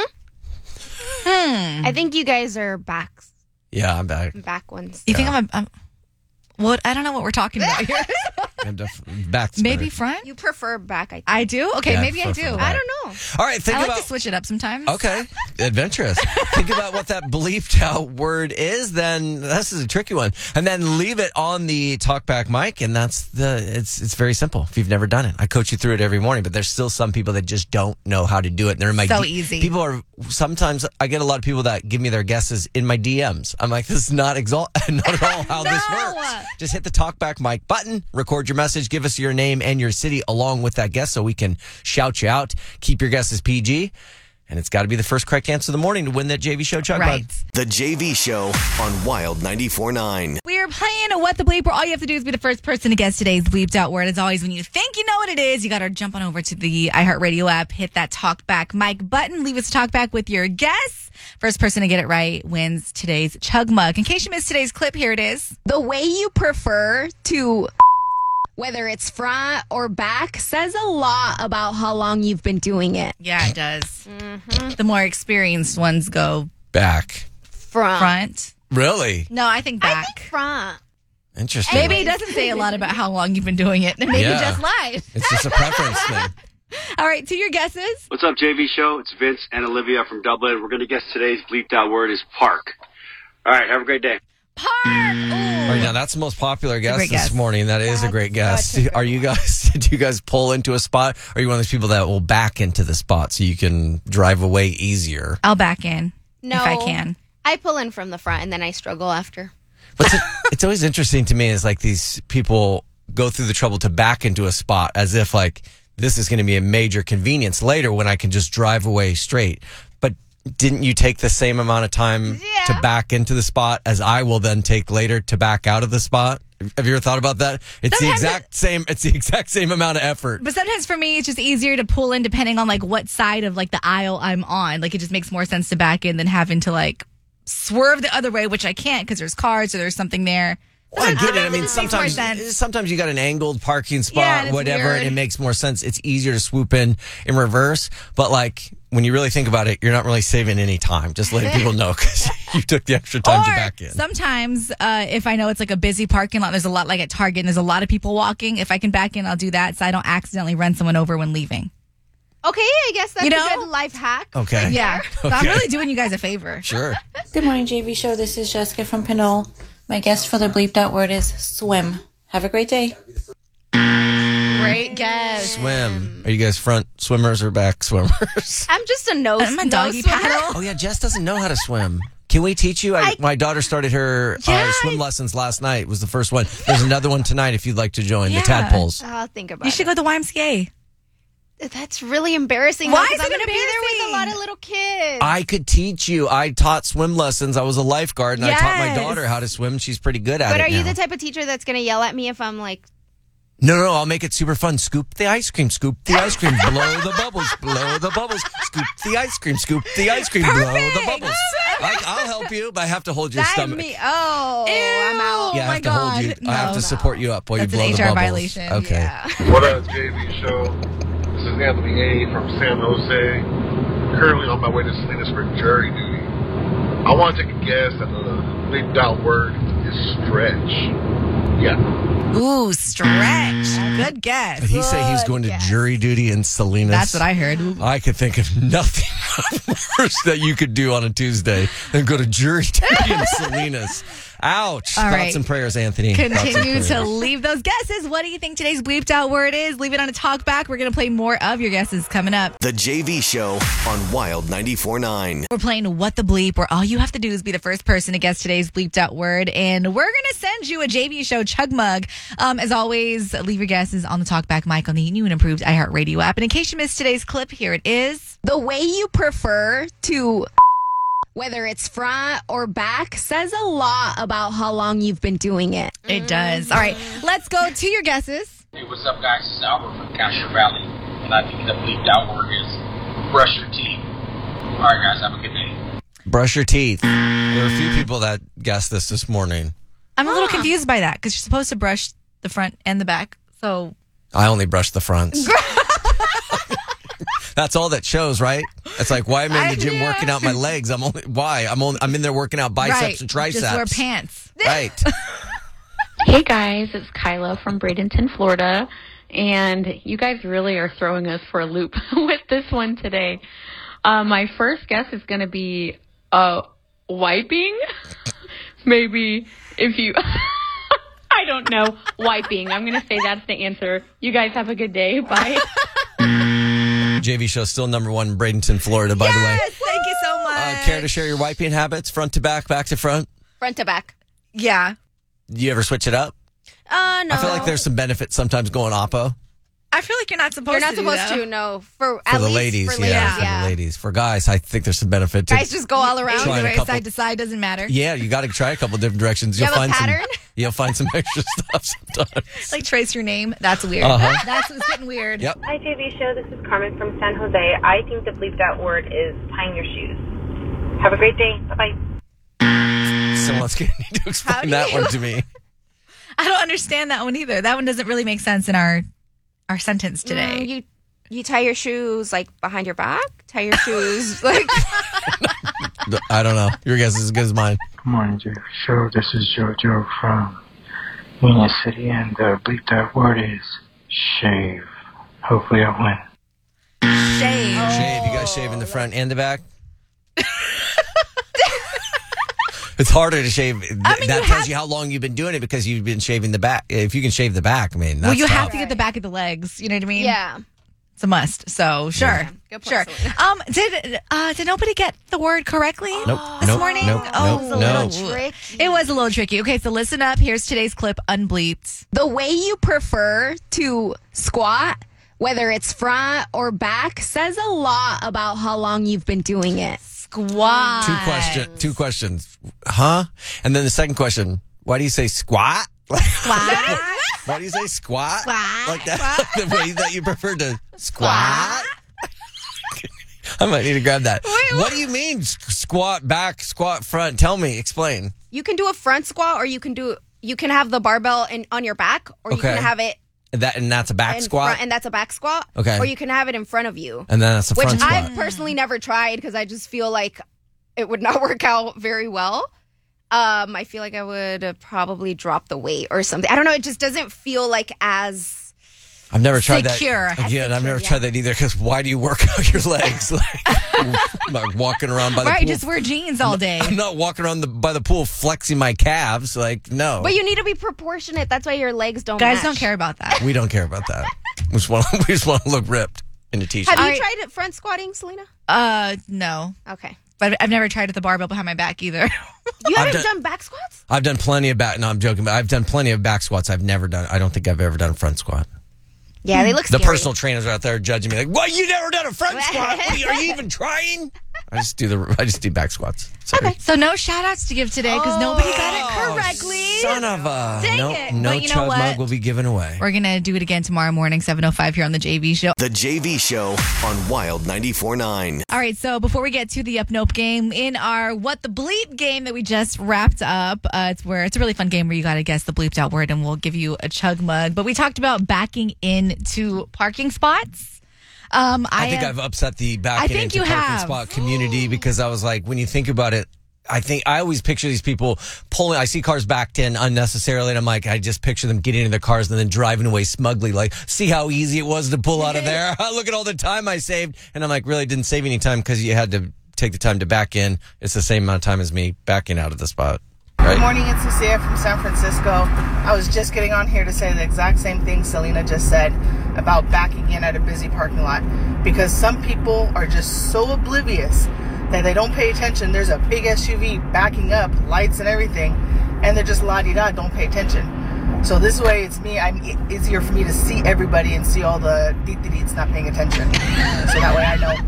Hmm. I think you guys are backs, Yeah, I'm back. back ones. You think I'm a... I'm, what? I don't know what we're talking about here. I'm def- back's Maybe better. front? You prefer back, I think. I do? Okay, Yeah, maybe I prefer do. back. I don't know. All right, think I like about... to switch it up sometimes. Okay, adventurous. Think about what that bleeped out word is. Then this is a tricky one, and then leave it on the talkback mic. And that's the. It's it's very simple. If you've never done it, I coach you through it every morning. But there's still some people that just don't know how to do it. And they're in my So D- easy. People are sometimes. I get a lot of people that give me their guesses in my D Ms. I'm like, this is not exalt, not at all how this No. works. Just hit the talkback mic button, record your message, give us your name and your city along with that guess, so we can shout you out. Keep your guesses P G. And it's got to be the first correct answer of the morning to win that J V Show Chug Right. Bug. The J V Show on Wild ninety-four point nine. We are playing What the Bleep, where all you have to do is be the first person to guess today's bleeped out word. As always, when you think you know what it is, you got to jump on over to the iHeartRadio app, hit that talkback mic button, leave us a talkback with your guess. First person to get it right wins today's Chug Mug. In case you missed today's clip, here it is. The way you prefer to, whether it's front or back, says a lot about how long you've been doing it. Yeah, it does. Mm-hmm. The more experienced ones go Back. Front. front. Really? No, I think back. I think front. Interesting. Maybe it doesn't say a lot about how long you've been doing it. Maybe Yeah. just lied. It's just a preference thing. All right, to your guesses. What's up, J V Show? It's Vince and Olivia from Dublin. We're going to guess today's bleeped out word is park. All right, have a great day. Park. All right, now that's the most popular guess great this guess. morning. That is a great guess. Are you guys? Do you guys pull into a spot? Or are you one of those people that will back into the spot so you can drive away easier? I'll back in No. if I can. I pull in from the front and then I struggle after. But it's, it's always interesting to me is like these people go through the trouble to back into a spot as if like this is going to be a major convenience later when I can just drive away straight. But didn't you take the same amount of time Yeah. to back into the spot as I will then take later to back out of the spot? Have you ever thought about that? It's Sometimes the exact same. It's the exact same amount of effort. But sometimes for me, it's just easier to pull in depending on like what side of like the aisle I'm on. Like it just makes more sense to back in than having to like swerve the other way, which I can't because there's cars or there's something there. Well, I get it. I Sometimes mean, just makes more sometimes sense. sometimes you got an angled parking spot, Yeah, and it's whatever, weird. and it makes more sense. It's easier to swoop in in reverse. But like when you really think about it, you're not really saving any time. Just letting people know because you took the extra time or to back in. sometimes uh, if I know it's like a busy parking lot, there's a lot like at Target and there's a lot of people walking. If I can back in, I'll do that so I don't accidentally run someone over when leaving. Okay, I guess that's You know? a good life hack. Okay. Yeah. So I'm Okay. really doing you guys a favor. Sure. Good morning, J V Show. This is Jessica from Pinole. My guess for the bleeped out word is swim. Have a great day. Great guess. Swim. Are you guys front swimmers or back swimmers? I'm just a nose. I'm a doggy nose swimmer. paddle. Oh yeah, Jess doesn't know how to swim. Can we teach you? I, I- my daughter started her uh, Yeah. swim lessons last night. Was the first one. There's another one tonight if you'd like to join. Yeah. The tadpoles. I'll think about You it. should go to the Y M C A. That's really embarrassing. Why because is I'm it going to be there with a lot of little kids. I could teach you. I taught swim lessons. I was a lifeguard, and I taught my Yes. daughter how to swim. She's pretty good at but it are you now. the type of teacher that's going to yell at me if I'm like, No, no, no. I'll make it super fun. Scoop the ice cream. Scoop the ice cream. Blow the bubbles. Blow the bubbles. Scoop the ice cream. Scoop the ice cream. Blow the bubbles. Like, I'll help you, but I have to hold your that stomach. me? Oh, I'm out. Yeah, I my have to hold you. God. I have No. to support you up while That's you blow an the H R bubbles. violation. Okay. Yeah. What up, J V Show? This is Anthony A. from San Jose. Currently on my way to Salinas for jury duty. I want to take a guess at the bleeped out word is stretch. Yeah. Ooh, stretch. Good guess. Did he say he was going to guess. jury duty in Salinas? That's what I heard. I could think of nothing worse that you could do on a Tuesday than go to jury duty in Salinas. Ouch. All Thoughts right. and prayers, Anthony. Thoughts and Continue to prayers. leave those guesses. What do you think today's bleeped out word is? Leave it on a talk back. We're going to play more of your guesses coming up. The J V Show on Wild ninety-four point nine. We're playing What the Bleep, where all you have to do is be the first person to guess today's bleeped out word. And we're going to send you a J V Show Chug Mug. Um, as always, leave your guesses on the talkback mic on the new and improved iHeartRadio app. And in case you missed today's clip, here it is. The way you prefer to, whether it's front or back, says a lot about how long you've been doing it. It does. All right, let's go to your guesses. Hey, what's up, guys? This is Albert from Castro Valley, and I think the bleeped out word is brush your teeth. All right, guys, have a good day. Brush your teeth. There are a few people that guessed this this morning. I'm a little confused by that because you're supposed to brush the front and the back. So I only brush the fronts. That's all that shows, right? It's like, why am I in the gym working out my legs? I'm only why I'm only I'm in there working out biceps right. and triceps. Just wear pants. Right. Hey guys, it's Kyla from Bradenton, Florida, and you guys really are throwing us for a loop with this one today. Uh, my first guess is going to be uh, wiping. Maybe if you, I don't know, wiping. I'm going to say that's the answer. You guys have a good day. Bye. J V show still number one in Bradenton, Florida, by yes, the way. Thank you so much. Uh, care to share your wiping habits, front to back, back to front? Front to back. Yeah. Do you ever switch it up? Uh, no. I feel like there's some benefits sometimes going oppo. I feel like you're not supposed You're to not do supposed that. to, no. For, For at the least ladies, for ladies, yeah, yeah. For the ladies. For guys, I think there's some benefit to Guys just go all around. Trying Either a way, couple- side to side doesn't matter. Yeah, you got to try a couple different directions. You You'll have a find pattern? some. You'll find some extra stuff sometimes. Like trace your name. That's weird. Uh-huh. That's what's getting weird. Yep. Hi, J V Show. This is Carmen from San Jose. I think the bleeped out word is tying your shoes. Have a great day. Bye-bye. Someone's going to need to explain do that you- one to me. I don't understand that one either. That one doesn't really make sense in our our sentence today. Mm, you you tie your shoes like behind your back? Tie your shoes like I don't know. Your guess is as good as mine. Good morning, J V Show. This is JoJo from Union City, and the bleep that word is shave. Hopefully I win. Shave. Shave. You guys shave in the front and the back? It's harder to shave. Th- I mean, that you tells have- you how long you've been doing it because you've been shaving the back. If you can shave the back, I mean, that's well, you tough. have to get the back of the legs. You know what I mean? Yeah. It's a must. So sure, Yeah. Good sure. point, Um, did uh, did nobody get the word correctly Nope, this nope, morning? nope, oh, nope, it was a no. little tricky. It was a little tricky. Okay, so listen up. Here's today's clip, unbleeped. the way you prefer to squat, whether it's front or back, says a lot about how long you've been doing it. Squat. Two question. Two questions. Huh? And then the second question. Why do you say squat? Squat. Why do you say squat? Squat. Like that? The way that you prefer to squat? I might need to grab that. Wait, what do you mean s- squat back, squat front? Tell me. Explain. You can do a front squat, or you can do you can have the barbell in, on your back, or you Okay. can have it That and that's a back in squat. front, and that's a back squat. Okay. Or you can have it in front of you. And then that's a Which front squat. I've personally never tried because I just feel like it would not work out very well. Um, I feel like I would uh, probably drop the weight or something. I don't know. It just doesn't feel like as I've never tried Secure. that. Again, I've never tried that either because why do you work out your legs? Like, like walking around by the Right, pool. just wear jeans all day. I'm not walking around the, by the pool flexing my calves. Like, no. But you need to be proportionate. That's why your legs don't Guys match. don't care about that. We don't care about that. We just want, we just want to look ripped in a t-shirt. Have you All right. tried it front squatting, Selena? Uh, no. Okay. But I've never tried with the barbell behind my back either. You I've haven't done- done back squats? I've done plenty of back. No, I'm joking, but I've done plenty of back squats. I've never done. I don't think I've ever done a front squat. Yeah, they look The scary. personal trainers are out there judging me like, "What? You never done a front squat? What are, you, are you even trying?" I just do the. I just do back squats. Sorry. Okay. So no shout outs to give today because nobody got it correctly. Son of a. Dang no, it. no But you know chug what? mug will be given away. We're going to do it again tomorrow morning, seven oh five here on the J V Show. The J V Show on Wild ninety-four point nine. All right, so before we get to the Up Nope game, in our What the Bleep game that we just wrapped up, uh, it's where it's a really fun game where you got to guess the bleeped out word and we'll give you a chug mug. But we talked about backing into parking spots. Um, I, I think have- I've upset the I back think into you parking have. spot community because I was like, when you think about it, I think I always picture these people pulling. I see cars backed in unnecessarily, and I'm like, I just picture them getting in their cars and then driving away smugly. Like, see how easy it was to pull out of there. Look at all the time I saved, and I'm like, really didn't save any time because you had to take the time to back in. It's the same amount of time as me backing out of the spot. Right? Good morning, it's Lucia from San Francisco. I was just getting on here to say the exact same thing Selena just said about backing in at a busy parking lot. Because some people are just so oblivious that they don't pay attention. There's a big S U V backing up, lights and everything, and they're just la-di-da, don't pay attention. So this way, it's me. I'm e- easier for me to see everybody and see all the deet-deets not paying attention. So that way I know I'm doing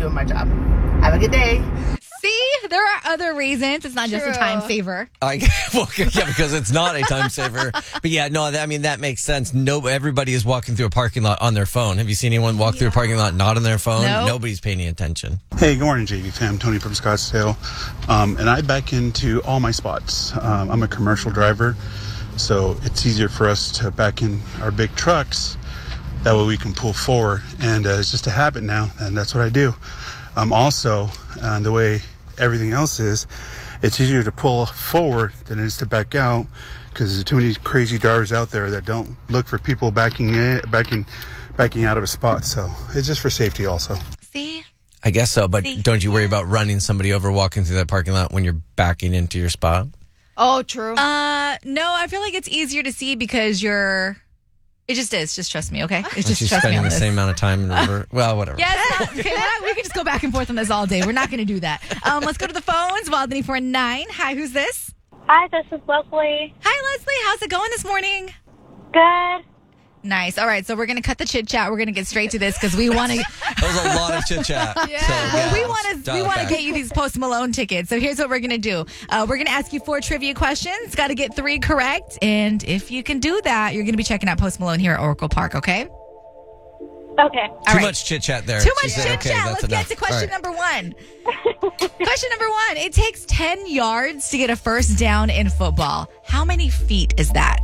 doing my job. Have a good day. See, there are other reasons. It's not just a True. time saver. I, well, yeah, because it's not a time saver. But yeah, no, I mean, that makes sense. No, everybody is walking through a parking lot on their phone. Have you seen anyone walk through a parking lot not on their phone? No. Nobody's paying any attention. Hey, good morning, J V fam. Tony from Scottsdale. Um, and I back into all my spots. Um, I'm a commercial driver, so it's easier for us to back in our big trucks. That way we can pull forward. And uh, it's just a habit now, and that's what I do. Um, also, uh, the way everything else is, it's easier to pull forward than it is to back out, because there's too many crazy drivers out there that don't look for people backing in, backing, backing out of a spot. So it's just for safety also. See? I guess so, but See? don't you worry about running somebody over walking through that parking lot when you're backing into your spot? Oh, true. Uh, no, I feel like it's easier to see because you're. It just is. Just trust me, okay? It's Aren't just you trust me spending on the this. same amount of time in river? Well, whatever. Yeah, it's not, okay, we're not- we can just go back and forth on this all day. We're not going to do that. Um, let's go to the phones. Wildany four nine. Hi, who's this? Hi, this is Leslie. Hi, Leslie. How's it going this morning? Good. Nice. All right, so we're going to cut the chit chat. We're going to get straight to this because we want to. That was a lot of chit chat. Yeah. So, well, we let's want to dial we it want to back. get you these Post Malone tickets. So here's what we're gonna do. Uh, we're gonna ask you four trivia questions. Got to get three correct, and if you can do that, you're gonna be checking out Post Malone here at Oracle Park. Okay. Okay. Too much chit chat there. Too She much said, chit okay, chat. that's Let's enough. get to question All right. number one. Question number one. It takes ten yards to get a first down in football. How many feet is that?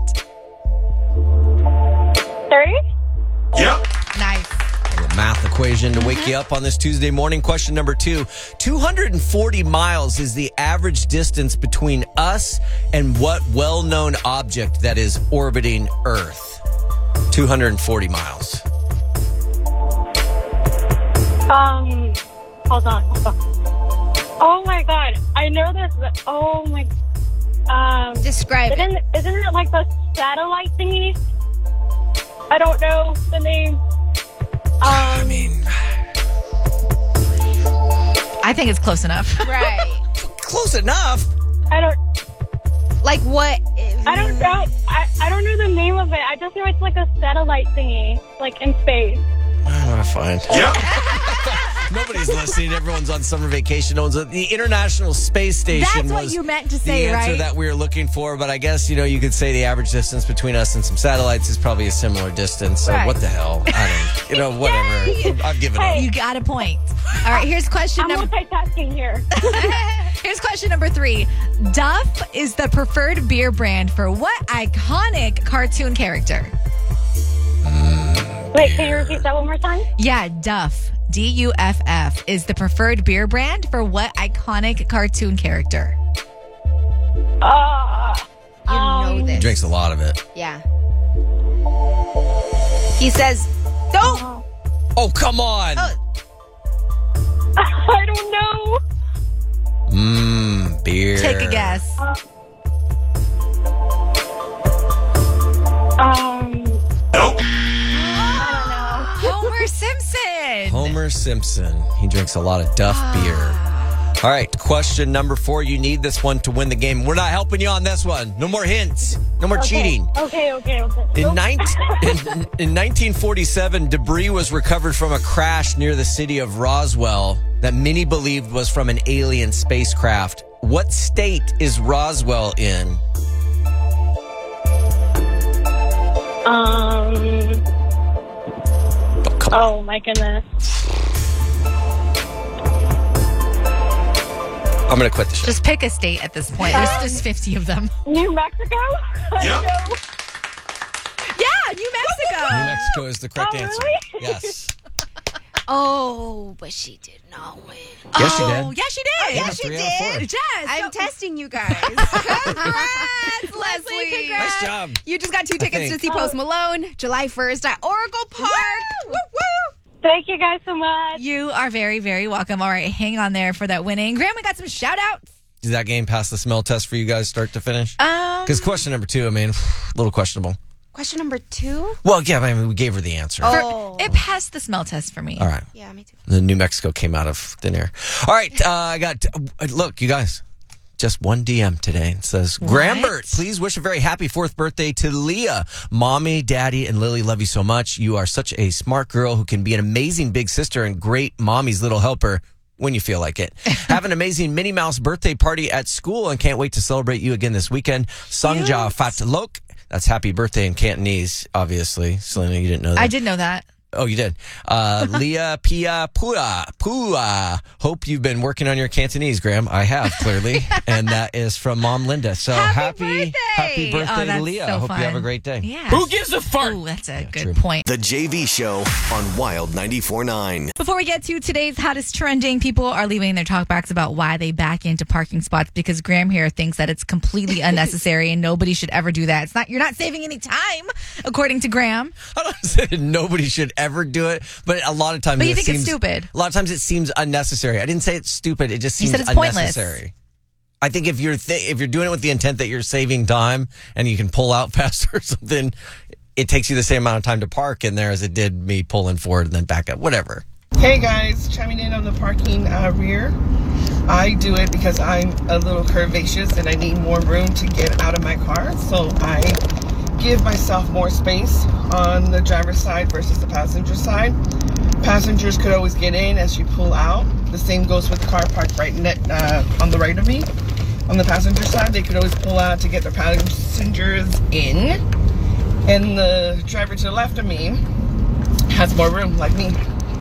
Thirty? Yep. Nice. The math equation to wake you up on this Tuesday morning. Question number two. two hundred forty miles is the average distance between us and what well-known object that is orbiting Earth? two hundred forty miles. Um, hold on, hold on. Oh my god, I know this. but- Oh my. Um, Describe isn't, it. Isn't it like the satellite thingy? I don't know the name. Um, I mean, I think it's close enough. Right. Close enough. I don't. Like what? I don't know. I, I don't know the name of it. I just know it's like a satellite thingy, like in space. Oh, fine. Yep. Nobody's listening. Everyone's on summer vacation. No one's at the International Space Station. That's what was you meant to say, the answer right? that we were looking for. But I guess, you know, you could say the average distance between us and some satellites is probably a similar distance. So Right. what the hell? I don't, you know, whatever. I've given up. You got a point. All right, here's question I'm number. multitasking here. Here's question number three. Duff is the preferred beer brand for what iconic cartoon character? Wait, can you repeat that one more time? Yeah, Duff, D U F F, is the preferred beer brand for what iconic cartoon character? Uh, You um, know He this. drinks a lot of it. Yeah. He says, don't. Oh, come on. I don't know. Mmm, beer. Take a guess. Um, Homer Simpson. Homer Simpson. He drinks a lot of Duff beer. All right, question number four. You need this one to win the game. We're not helping you on this one. No more hints. No more okay. cheating. Okay, okay, okay. In, nineteen, in, in nineteen forty-seven, debris was recovered from a crash near the city of Roswell that many believed was from an alien spacecraft. What state is Roswell in? Um. Oh my goodness. I'm going to quit the show. Just pick a state at this point. There's just fifty of them. New Mexico? I Yep. don't know. Yeah, New Mexico. New Mexico is the correct Oh, answer. really? Yes. Oh, but she did not win. Yes, she Oh, did. yeah, she did. Yeah, three out of four. Jess, I'm so- testing you guys. Congrats, Leslie. congrats. Nice job. You just got two tickets to think. see Post Malone July first at Oracle Park. Woo, woo. Thank you guys so much. You are very, very welcome. All right, hang on there for that winning. Graham, we got some shout outs. Did that game pass the smell test for you guys start to finish? Um, Because question number two, I mean, a little questionable. Question number two. Well, yeah, I mean, we gave her the answer. Oh. It passed the smell test for me. All right. Yeah, me too. The New Mexico came out of thin air. All right, uh, I got. Uh, look, you guys, just one D M today. It says, What? Grambert, please wish a very happy fourth birthday to Leah. Mommy, Daddy, and Lily love you so much. You are such a smart girl who can be an amazing big sister and great mommy's little helper when you feel like it. Have an amazing Minnie Mouse birthday party at school and can't wait to celebrate you again this weekend. Sangja Fat Lok. That's happy birthday in Cantonese, obviously. Selena, you didn't know that. I did know that. Oh, you did. Uh, Leah Pia Pua Pua. Hope you've been working on your Cantonese, Graham. I have, clearly. And that is from Mom Linda. So happy birthday. happy birthday Oh, to that's Leah. so Hope fun. you have a great day. Yeah. Who gives a fart? Oh, that's a good point. The J V Show on Wild ninety-four point nine. Before we get to today's hottest trending, people are leaving their talkbacks about why they back into parking spots because Graham here thinks that it's completely unnecessary and nobody should ever do that. It's not. You're not saving any time, according to Graham. I don't say that nobody should ever do it, but a lot of times But you it think seems it's stupid. A lot of times it seems unnecessary. I didn't say it's stupid. It just You seems said it's pointless. unnecessary. I think if you're th- if you're doing it with the intent that you're saving time and you can pull out faster or something, it takes you the same amount of time to park in there as it did me pulling forward and then back up. Whatever. Hey guys, chiming in on the parking uh, rear. I do it because I'm a little curvaceous and I need more room to get out of my car. So I give myself more space on the driver's side versus the passenger side. Passengers could always get in as you pull out. The same goes with the car parked right ne- uh, on the right of me. On the passenger side, they could always pull out to get their passengers in. And the driver to the left of me has more room, like me.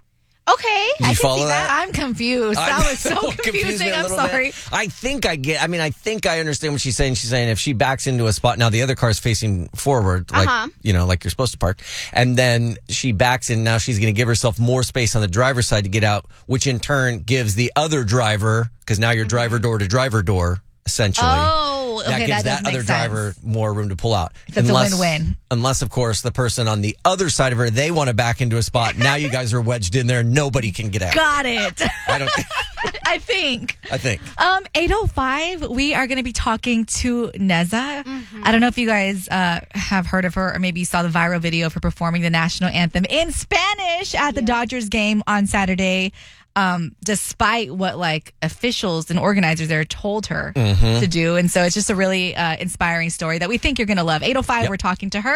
Okay, Did you I can follow see that. that? I'm confused. I That was so know, it confused me confusing. a I'm little bit. sorry. I think I get, I mean, I think I understand what she's saying. She's saying if she backs into a spot, now the other car's facing forward, like, Uh-huh. you know, like you're supposed to park. And then she backs in. Now she's going to give herself more space on the driver's side to get out, which in turn gives the other driver, because now you're driver door to driver door, essentially. Oh, okay, that gives that that, does make other sense. driver more room to pull out. That's a win-win. Unless, of course, the person on the other side of her, they want to back into a spot. Now you guys are wedged in there. Nobody can get out. Got it. I don't. I think. I think. Um, eight oh five, we are going to be talking to Neza. I don't know if you guys uh, have heard of her or maybe you saw the viral video of her performing the national anthem in Spanish at the Dodgers game on Saturday. Um, despite what like officials and organizers there told her Mhm. to do. And so it's just a really uh, inspiring story that we think you're going to love. eight oh five, Yep. we're talking to her.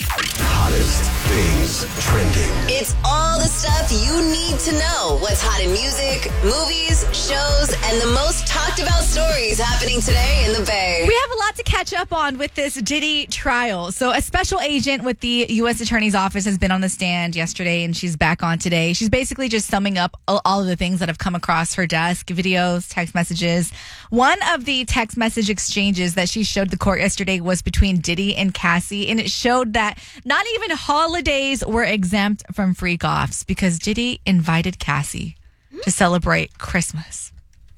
Hottest things trending. It's all the stuff you need to know. What's hot in music, movies, shows, and the most talked about stories happening today in the Bay. We have a lot to catch up on with this Diddy trial. So a special agent with the U S Attorney's Office has been on the stand yesterday and she's back on today. She's basically just summing up all all of the things that have come across her desk, videos, text messages. One of the text message exchanges that she showed the court yesterday was between Diddy and Cassie, and it showed that not even holidays were exempt from freak-offs because Diddy invited Cassie to celebrate Christmas,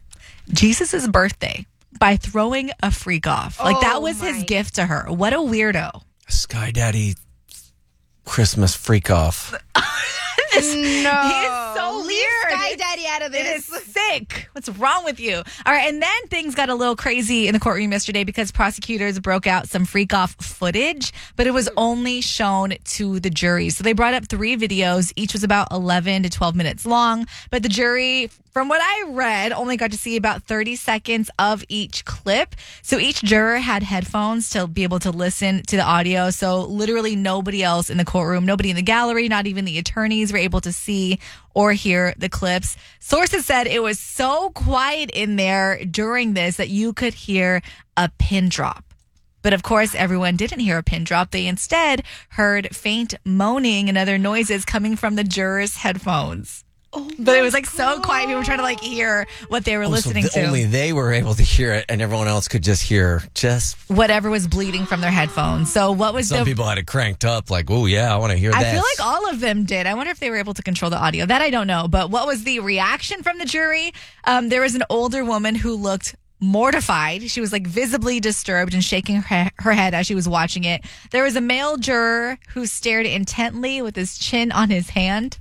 Jesus' birthday, by throwing a freak off. Like that Oh was his my. gift to her. What a weirdo. Sky Daddy Christmas freak off. No. He is so Leave weird. Sky Daddy out of It is this. sick. What's wrong with you? All right, and then things got a little crazy in the courtroom yesterday because prosecutors broke out some freak off footage, but it was only shown to the jury. So they brought up three videos. Each was about eleven to twelve minutes long, but the jury, from what I read, only got to see about thirty seconds of each clip. So each juror had headphones to be able to listen to the audio. So literally nobody else in the courtroom, nobody in the gallery, not even the attorneys were able to see or hear the clips. Sources said it was so quiet in there during this that you could hear a pin drop. But of course, everyone didn't hear a pin drop. They instead heard faint moaning and other noises coming from the jurors' headphones. But it was like so quiet. People were trying to like hear what they were Oh, so listening the- to. Only they were able to hear it, and everyone else could just hear just. Whatever was bleeding from their headphones. So what was Some the people had it cranked up, like, oh, yeah, I want to hear I this. feel like all of them did. I wonder if they were able to control the audio. That I don't know. But what was the reaction from the jury? Um, there was an older woman who looked mortified. She was like visibly disturbed and shaking her, her head as she was watching it. There was a male juror who stared intently with his chin on his hand.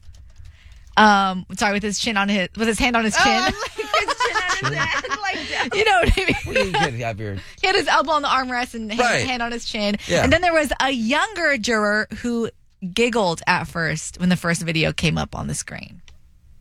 Um, sorry, with his chin on his, with his hand on his chin. You know what I mean? Well, you could have your- He had his elbow on the armrest and hand, Right. hand on his chin. Yeah. And then there was a younger juror who giggled at first when the first video came up on the screen.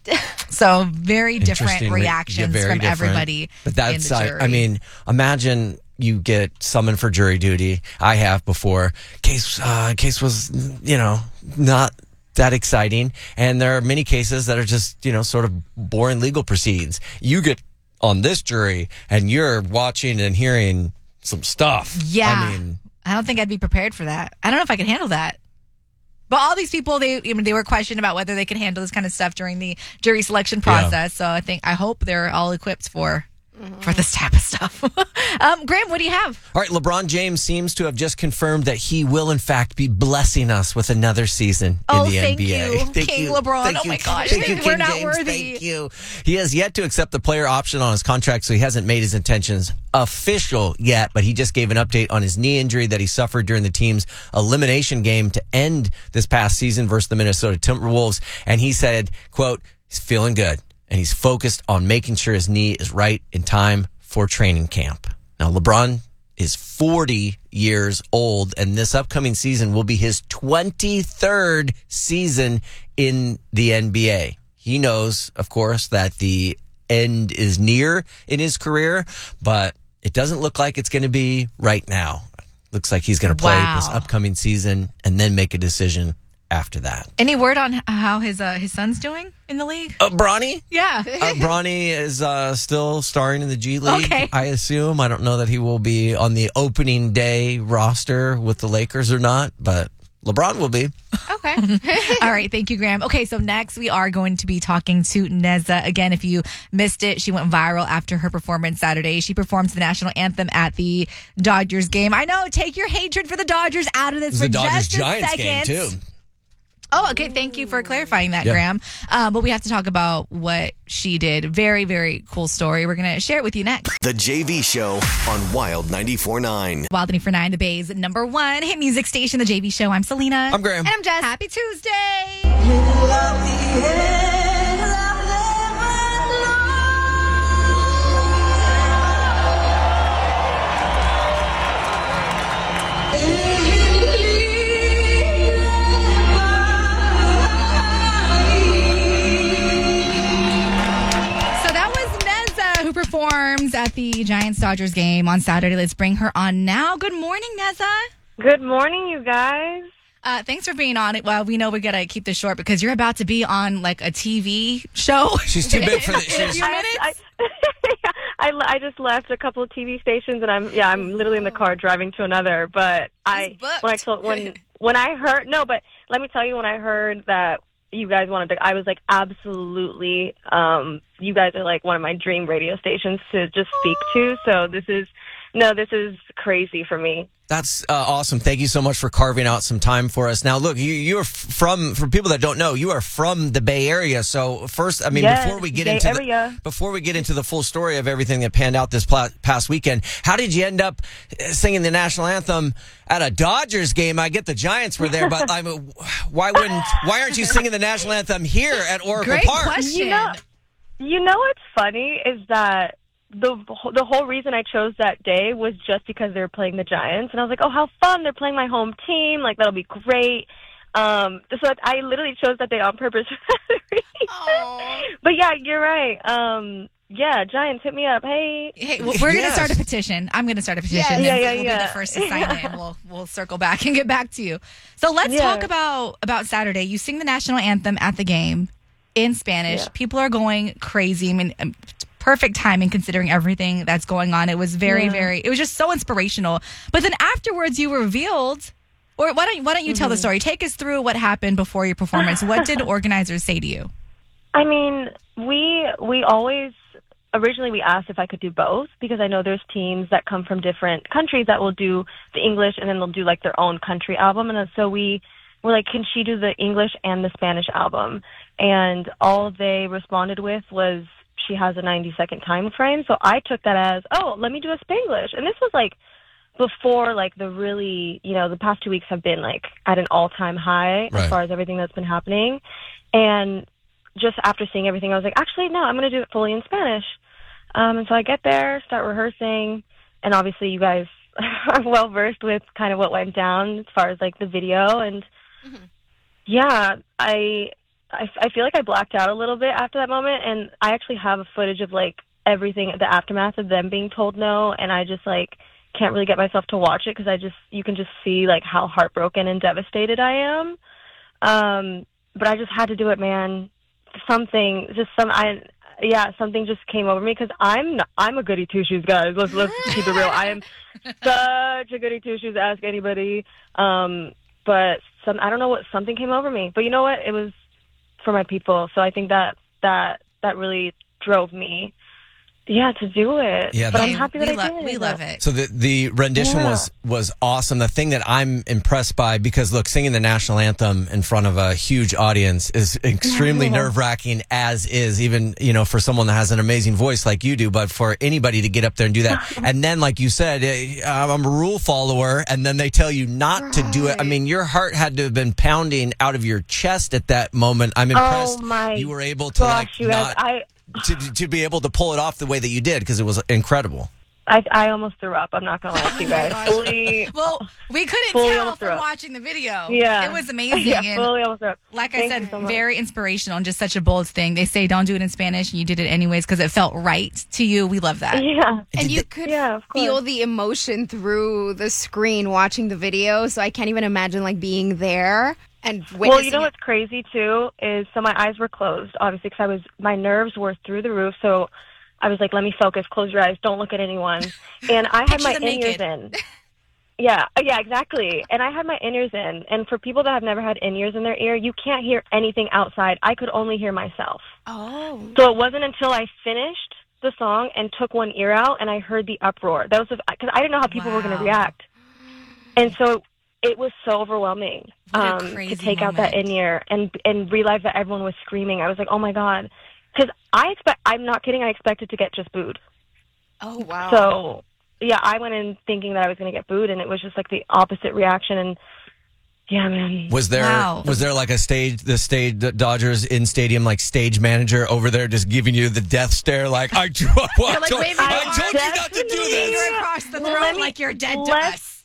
So very different Interesting re- reactions yeah, very from different. everybody But that's, in the I, jury. I mean, imagine you get summoned for jury duty. I have before. Case, uh, case was, you know, not that exciting. And there are many cases that are just, you know, sort of boring legal proceedings. You get on this jury and you're watching and hearing some stuff. Yeah. I mean, I don't think I'd be prepared for that. I don't know if I could handle that. But all these people, they I mean, they were questioned about whether they could handle this kind of stuff during the jury selection process. Yeah. So I think, I hope they're all equipped for for this type of stuff. um, Graham, what do you have? all right, LeBron James seems to have just confirmed that he will, in fact, be blessing us with another season Oh, in the thank N B A. you, King LeBron. Thank Oh, you. my gosh. Thank you, We're King not James. worthy. Thank you. He has yet to accept the player option on his contract, so he hasn't made his intentions official yet, but he just gave an update on his knee injury that he suffered during the team's elimination game to end this past season versus the Minnesota Timberwolves. And he said, quote, he's feeling good, and he's focused on making sure his knee is right in time for training camp. Now, LeBron is forty years old, and this upcoming season will be his twenty-third season in the N B A. He knows, of course, that the end is near in his career, but it doesn't look like it's going to be right now. Looks like he's going to play Wow. this upcoming season and then make a decision after that. Any word on how his uh, his son's doing in the league? Uh, Bronny? Yeah. Uh, Bronny is uh, still starring in the G League, Okay. I assume. I don't know that he will be on the opening day roster with the Lakers or not, but LeBron will be. Okay. All right. Thank you, Graham. Okay. So next we are going to be talking to Neza. Again, if you missed it, she went viral after her performance Saturday. She performed the national anthem at the Dodgers game. I know. Take your hatred for the Dodgers out of this It was for the Dodgers just a Giants second. game, too. Oh, okay. Thank you for clarifying that, Yeah. Graham. Um, but we have to talk about what she did. Very, very cool story. We're going to share it with you next. The J V Show on Wild ninety-four point nine. Wild ninety-four point nine, the Bay's number one hit music station, the J V Show. I'm Selena. I'm Graham. And I'm Jess. Happy Tuesday. So that was Neza who performs at the Giants-Dodgers game on Saturday. Let's bring her on now. Good morning, Neza. Good morning, you guys. Uh, thanks for being on it. Well, we know we got to keep this short because you're about to be on like a T V show. She's too big for in this. a few She's- minutes. I, I, I just left a couple of T V stations, and I'm yeah, I'm literally in the car driving to another. But I when I told when when I heard no, but let me tell you, when I heard that you guys wanted to, I was like, absolutely. Um, you guys are like one of my dream radio stations to just speak to. So this is no, this is crazy for me. That's uh, awesome. Thank you so much for carving out some time for us. Now, look, you you're from for people that don't know, you are from the Bay Area. So first, I mean, Yes, before we get Bay into Area. the before we get into the full story of everything that panned out this pla- past weekend, how did you end up singing the national anthem at a Dodgers game? I get the Giants were there, but I mean, why wouldn't why aren't you singing the national anthem here at Oracle Great Park? question. You know, you know what's funny is that the the whole reason I chose that day was just because they were playing the Giants, and I was like, oh, how fun! They're playing my home team. Like, that'll be great. Um, so I literally chose that day on purpose. But yeah, you're right. Um, yeah, Giants, hit me up. Hey, Hey, well, we're going to start a petition. I'm going to start a petition. Yeah, and yeah, we'll yeah. be the first to sign it, and we'll we'll circle back and get back to you. So let's Yeah. talk about about Saturday. You sing the national anthem at the game in Spanish. Yeah. People are going crazy. I mean, um, perfect timing considering everything that's going on. It was very, Yeah. very. It was just so inspirational. But then afterwards, you revealed. Or why don't why don't you tell the Mhm. story? Take us through what happened before your performance. What did organizers say to you? I mean, we we always originally we asked if I could do both because I know there's teams that come from different countries that will do the English and then they'll do like their own country album, and so we were like, can she do the English and the Spanish album? And all they responded with was she has a ninety second time frame. So I took that as, oh, let me do a Spanglish, and this was like before like the really, you know, the past two weeks have been like at an all time high Right. as far as everything that's been happening. And just after seeing everything, I was like, actually, no, I'm going to do it fully in Spanish. Um, and so I get there, start rehearsing, and obviously you guys are well versed with kind of what went down as far as like the video. And yeah, I I, I feel like I blacked out a little bit after that moment, and I actually have a footage of like everything, the aftermath of them being told no, and I just like can't really get myself to watch it because I just you can just see like how heartbroken and devastated I am. Um, but I just had to do it, man. Something, just some, I yeah, something just came over me because I'm not, I'm a goody two shoes, guys. Let's let's keep it real. I am such a goody two shoes. Ask anybody. Um, but some I don't know what something came over me. But you know what? It was for my people. So I think that that that really drove me. Yeah, to do it. Yeah, but that- I'm happy we that I lo- did. we love it. So the the rendition Yeah. was was awesome. The thing that I'm impressed by, because look, singing the national anthem in front of a huge audience is extremely nerve wracking as is, even, you know, for someone that has an amazing voice like you do, but for anybody to get up there and do that. And then, like you said, eh, I'm a rule follower, and then they tell you not to do it. I mean, your heart had to have been pounding out of your chest at that moment. I'm impressed Oh my you were able to gosh, like you guys, not I to to be able to pull it off the way that you did, because it was incredible. I I almost threw up. I'm not gonna lie to you guys. Fully, Well, we couldn't Fully tell almost from threw up. watching the video. Yeah. It was amazing. Yeah, and fully almost threw up. like I Thank said, you so much. very inspirational and just such a bold thing. They say don't do it in Spanish, and you did it anyways because it felt right to you. We love that. Yeah. And you could Yeah, of course. feel the emotion through the screen watching the video. So I can't even imagine like being there and witnessing Well, you know it. what's crazy too is so my eyes were closed, obviously, because I was my nerves were through the roof. So I was like, "Let me focus. Close your eyes. Don't look at anyone." And I had Picture my them in-ears naked. in. Yeah, yeah, exactly. And I had my in-ears in. And for people that have never had in-ears in their ear, you can't hear anything outside. I could only hear myself. Oh. So it wasn't until I finished the song and took one ear out and I heard the uproar. That was because I didn't know how people were going Wow. to react. And so it was so overwhelming What a um, to crazy take out that moment. in ear and and realize that everyone was screaming. I was like, oh my god, because I expect I'm not kidding. I expected to get just booed. Oh, wow. So yeah, I went in thinking that I was going to get booed, and it was just like the opposite reaction. And yeah, man. Was there Wow. was there like a stage the stage the Dodgers in stadium like stage manager over there just giving you the death stare like I, I, You're like, told, waving I your told you not to do Definitely. this. You're across the Let throat me- like you're dead to let's- us.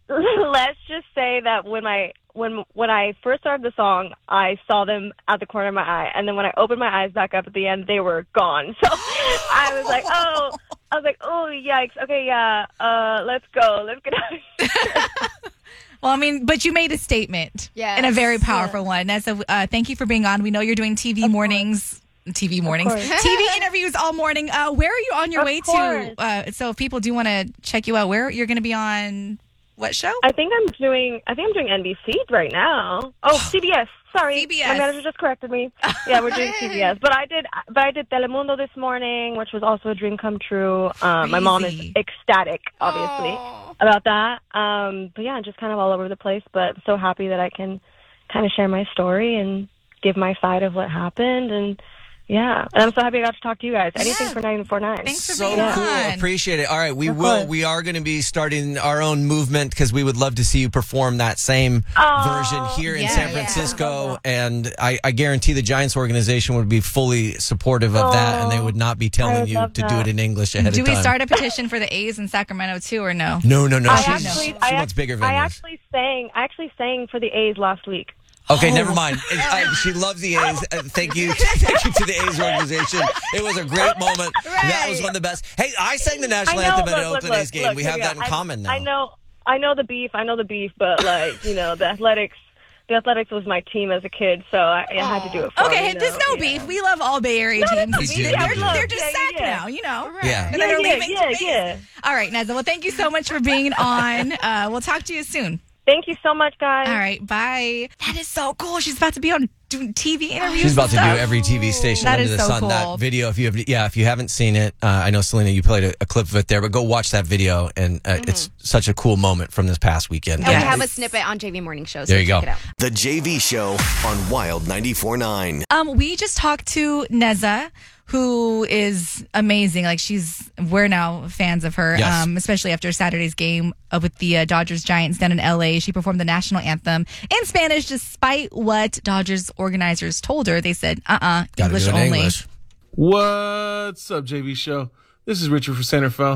Let's just say that when my when when I first started the song, I saw them at the corner of my eye, and then when I opened my eyes back up at the end, they were gone. So I was like, oh, I was like, oh, yikes. Okay, yeah, uh, let's go. Let's get out of here. Well, I mean, but you made a statement. Yes. And a very powerful one. And so uh, thank you for being on. We know you're doing T V mornings. T V mornings. course. T V interviews all morning. Uh, where are you on your Of way course. to? Uh, so if people do want to check you out, where you're going to be on what show? I think I'm doing. I think I'm doing N B C right now. Oh, C B S. Sorry, C B S. my manager just corrected me. Yeah, we're doing C B S. But I did. But I did Telemundo this morning, which was also a dream come true. Um, my mom is Crazy. ecstatic, obviously, Oh. about that. Um, but yeah, just kind of all over the place. But so happy that I can kind of share my story and give my side of what happened. And yeah, and I'm so happy I got to talk to you guys. Anything Yeah. for nine four nine. Thanks for So being cool. on. Appreciate it. All right, we Of will. course. We are going to be starting our own movement because we would love to see you perform that same Oh, version here in yeah, San yeah. Francisco. And I, I guarantee the Giants organization would be fully supportive of that, and they would not be I telling would you love to do that. it in English ahead Do of we time. start a petition for the A's in Sacramento too, or no? No, no, no. I She's, actually, she I, wants act- bigger venues. I actually sang. I actually sang for the A's last week. Okay, never mind. I, she loves the A's. Uh, thank you. Thank you to the A's organization. It was a great moment. That was one of the best. Hey, I sang the national I know, anthem at an look, look, Oakland A's look, game. look, we here have we that go. in I- common now. I know, I know the beef. I know the beef, but like you know, the athletics. The athletics was my team as a kid, so I, I had to do it. For Okay, them, hey, you there's know, no yeah. beef. We love all Bay Area teams. We do, They're, we do. they're just Yeah, Sac yeah. now, you know. Yeah. And Yeah, then they're yeah, leaving yeah, to Vegas. yeah. All right, Neza. Well, thank you so much for being on. Uh, we'll talk to you soon. Thank you so much, guys. All right, bye. That is so cool. She's about to be on doing T V interviews. She's about to do and stuff. every T V station That under is the so sun. cool. That video, if you have, yeah, if you haven't seen it, uh, I know Selena, you played a, a clip of it there, but go watch that video, and uh, it's such a cool moment from this past weekend. And Yes. we have a snippet on J V Morning Show. So There you check go. It out. The J V Show on Wild ninety-four point nine. Um, we just talked to Neza, who is amazing. Like she's, we're now fans of her, Yes. um, especially after Saturday's game uh, with the uh, Dodgers Giants down in L A. She performed the national anthem in Spanish, despite what Dodgers organizers told her. They said, "Uh-uh, Gotta English do it in only." English. What's up, J V Show? This is Richard from Centerville.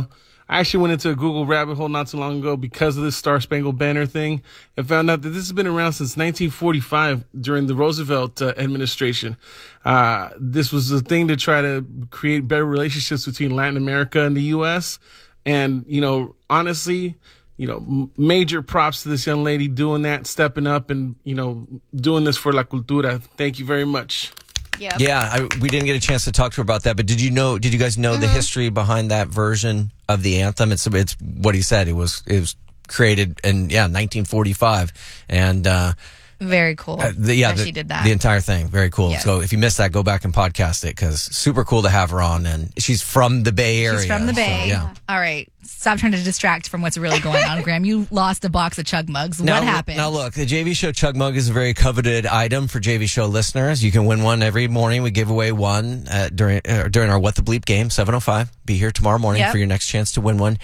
I actually went into a Google rabbit hole not too long ago because of this Star Spangled Banner thing and found out that this has been around since nineteen forty-five during the Roosevelt uh, administration. Uh, this was a thing to try to create better relationships between Latin America and the U S. And, you know, honestly, you know, m- major props to this young lady doing that, stepping up and, you know, doing this for La Cultura. Thank you very much. Yep. Yeah, I, we didn't get a chance to talk to her about that, but did you know? Did you guys know mm-hmm. the history behind that version of the anthem? It's it's what he said. It was it was created in yeah nineteen forty-five, and uh, very cool. Uh, the, yeah, that the, she did that. The entire thing, very cool. Yes. So if you missed that, go back and podcast it because super cool to have her on, and she's from the Bay Area. She's from the Bay. So, yeah. All right, stop trying to distract from what's really going on, Graham. You lost a box of Chug Mugs. Now, what happened? Now look, the J V Show Chug Mug is a very coveted item for J V Show listeners. You can win one every morning. We give away one uh, during uh, during our What the Bleep game, seven oh five. Be here tomorrow morning Yep. for your next chance to win one.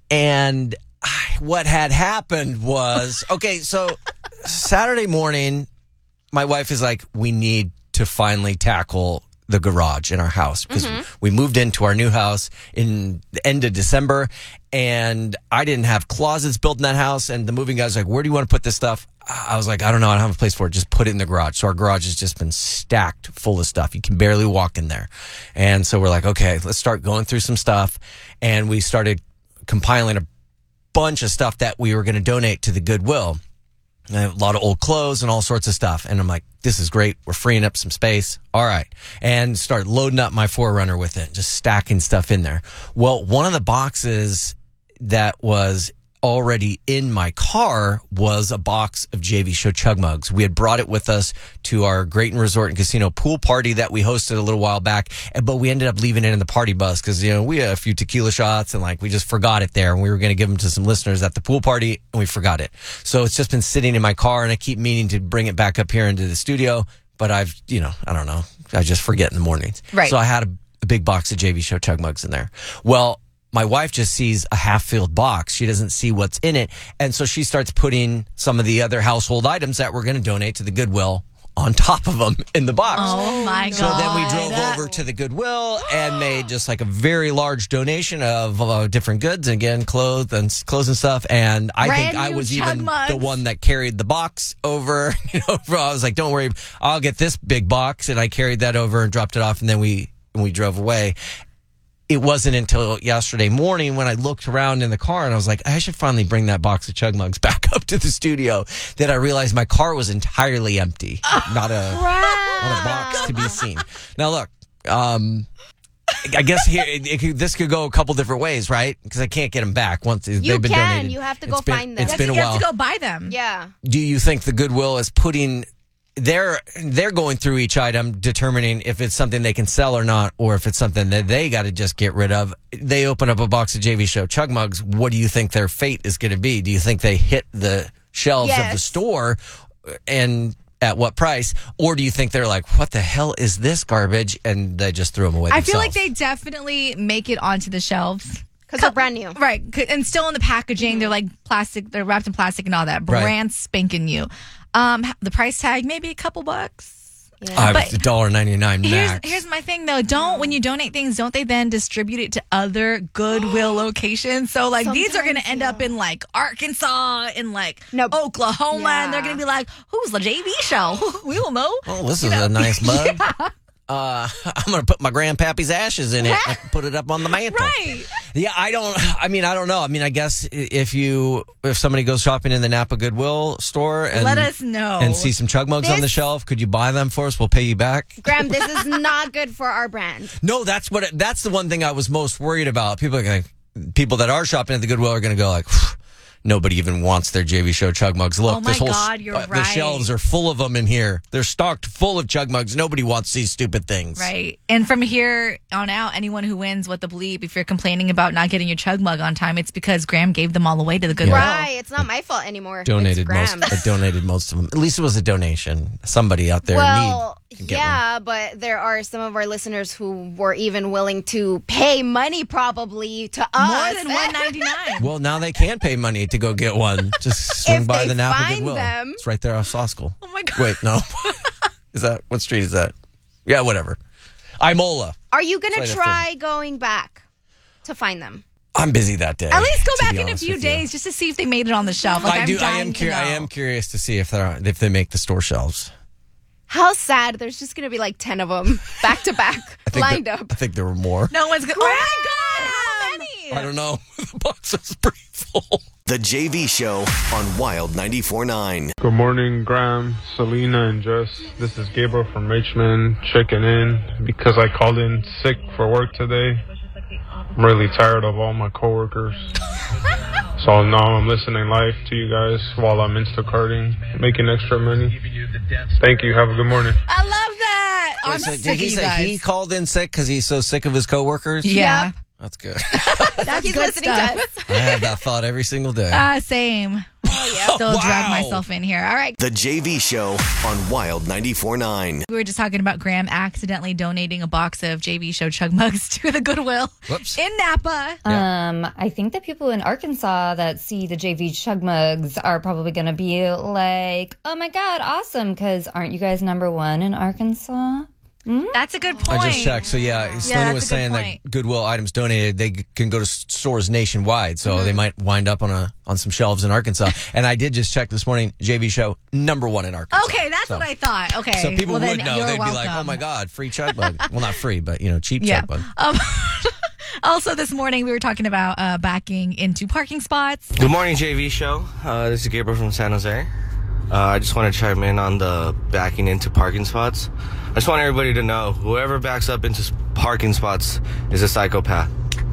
And what had happened was, okay, so Saturday morning, my wife is like, we need to finally tackle the garage in our house because Mm-hmm. we moved into our new house in the end of December and I didn't have closets built in that house. And the moving guy's like, where do you want to put this stuff? I was like, I don't know. I don't have a place for it. Just put it in the garage. So our garage has just been stacked full of stuff. You can barely walk in there. And so we're like, okay, let's start going through some stuff. And we started compiling a bunch of stuff that we were going to donate to the Goodwill. A lot of old clothes and all sorts of stuff. And I'm like, this is great. We're freeing up some space. All right. And start loading up my four runner with it, just stacking stuff in there. Well, one of the boxes that was already in my car was a box of J V Show Chug Mugs. We had brought it with us to our Grayton Resort and Casino pool party that we hosted a little while back, but we ended up leaving it in the party bus because, you know, we had a few tequila shots and like we just forgot it there and we were going to give them to some listeners at the pool party and we forgot it. So it's just been sitting in my car and I keep meaning to bring it back up here into the studio, but I've, you know, I don't know. I just forget in the mornings. Right. So I had a, a big box of J V Show Chug Mugs in there. Well, my wife just sees a half-filled box. She doesn't see what's in it. And so she starts putting some of the other household items that we're going to donate to the Goodwill on top of them in the box. Oh, my So God. then we drove over to the Goodwill and made just like a very large donation of uh, different goods. Again, clothes and clothes and stuff. And I Brand think I new was Chug even Mugs. the one that carried the box over. You know, I was like, don't worry, I'll get this big box. And I carried that over and dropped it off. And then we, we drove away. It wasn't until yesterday morning when I looked around in the car and I was like, I should finally bring that box of Chug Mugs back up to the studio that I realized my car was entirely empty. Not a, not a box to be seen. Now, look, um, I guess here it, it could, this could go a couple different ways, right? Because I can't get them back once they've You been can. donated. You have to go It's been- find them. It's been a you while. have to go buy them. Yeah. Do you think the Goodwill is putting they're they're going through each item determining if it's something they can sell or not, or if it's something that they got to just get rid of? They open up a box of J V Show Chug Mugs. What do you think their fate is going to be? Do you think they hit the shelves of the Yes. store, and at what price? Or do you think they're like, what the hell is this garbage, and they just threw them away I feel like themselves? they definitely make it onto the shelves. Because they're brand new. Right. C- And still in the packaging, they're like plastic, they're wrapped in plastic and all that. Right. Brand spanking new. Um, the price tag, maybe a couple bucks. Uh, But one dollar ninety-nine Here's, max. here's my thing though. Don't, when you donate things, don't they then distribute it to other Goodwill locations? So like these are going to end up in like Arkansas, in like Oklahoma, and they're going to be like, who's the J V show? We don't know. Oh, this You is know? a nice mug. Yeah. Uh, I'm going to put my grandpappy's ashes in it and put it up on the mantle. Right. Yeah, I don't, I mean, I don't know. I mean, I guess if you, if somebody goes shopping in the Napa Goodwill store and Let us know. and see some Chug Mugs on the This- shelf, could you buy them for us? We'll pay you back. Graham, this is not good for our brand. No, that's what, it, that's the one thing I was most worried about. People are going to, people that are shopping at the Goodwill are going to go like, nobody even wants their J V Show Chug Mugs. Look, Oh my this whole God, you're uh, the right. shelves are full of them in here. They're stocked full of Chug Mugs. Nobody wants these stupid things. Right. And from here on out, anyone who wins What the Bleep, if you're complaining about not getting your Chug Mug on time, it's because Graham gave them all away to the Goodwill. Right. It's not my fault anymore. Donated it's most. Graham's. I donated most of them. At least it was a donation. Somebody out there in Well, need can get yeah, but there are some of our listeners who were even willing to pay money probably to us. More than one ninety-nine. one. Well, now they can pay money to go get one. Just swing If by they the Napa find Goodwill. them. It's right there off Soskel. Oh my God. Wait, no. Is that what street is that? Yeah, whatever. Imola. Are you going It's to right try going back to find them? I'm busy that day. At least go to back be in a honest few with you. days just to see if they made it on the shelf. Like, I I'm do. I dying am. to Cur- I know. am curious to see if they if they make the store shelves. How sad. There's just going to be like ten of them back to back I think lined there, up. I think there were more. No one's going to. Oh my God. How many? I don't know. The box was pretty full. The J V Show on Wild ninety-four point nine. Good morning, Graham, Selena, and Jess. This is Gabriel from Richmond checking in because I called in sick for work today. I'm really tired of all my coworkers. So now I'm listening live to you guys while I'm Instacarting, making extra money. Thank you. Have a good morning. I love that. I'm So sick did of he you say guys. he called in sick because he's so sick of his coworkers? Yeah. That's good. That's He's good listening stuff. to us. I have that thought every single day. Ah, same. Oh, yeah. Still Wow. drag myself in here. All right. The J V Show on Wild ninety-four point nine. We were just talking about Graham accidentally donating a box of J V Show chug mugs to the Goodwill Whoops. in Napa. Um, I think the people in Arkansas that see the J V chug mugs are probably going to be like, oh my God, awesome, because aren't you guys number one in Arkansas? Hmm? That's a good point. I just checked. So yeah, Selena that's was a good saying point. that Goodwill items donated, they g- can go to s- stores nationwide. So Mm-hmm. they might wind up on a on some shelves in Arkansas. And I did just check this morning. J V Show number one in Arkansas. Okay, that's So- what I thought. Okay. So people well, then would know. you're They'd be like, welcome. "Oh my God, free chug bug." Well, not free, but you know, cheap Yeah. chug bug. Um, also, this morning we were talking about uh, backing into parking spots. Good morning, J V Show. Uh, this is Gabriel from San Jose. Uh, I just want to chime in on the backing into parking spots. I just want everybody to know, whoever backs up into s- parking spots is a psychopath.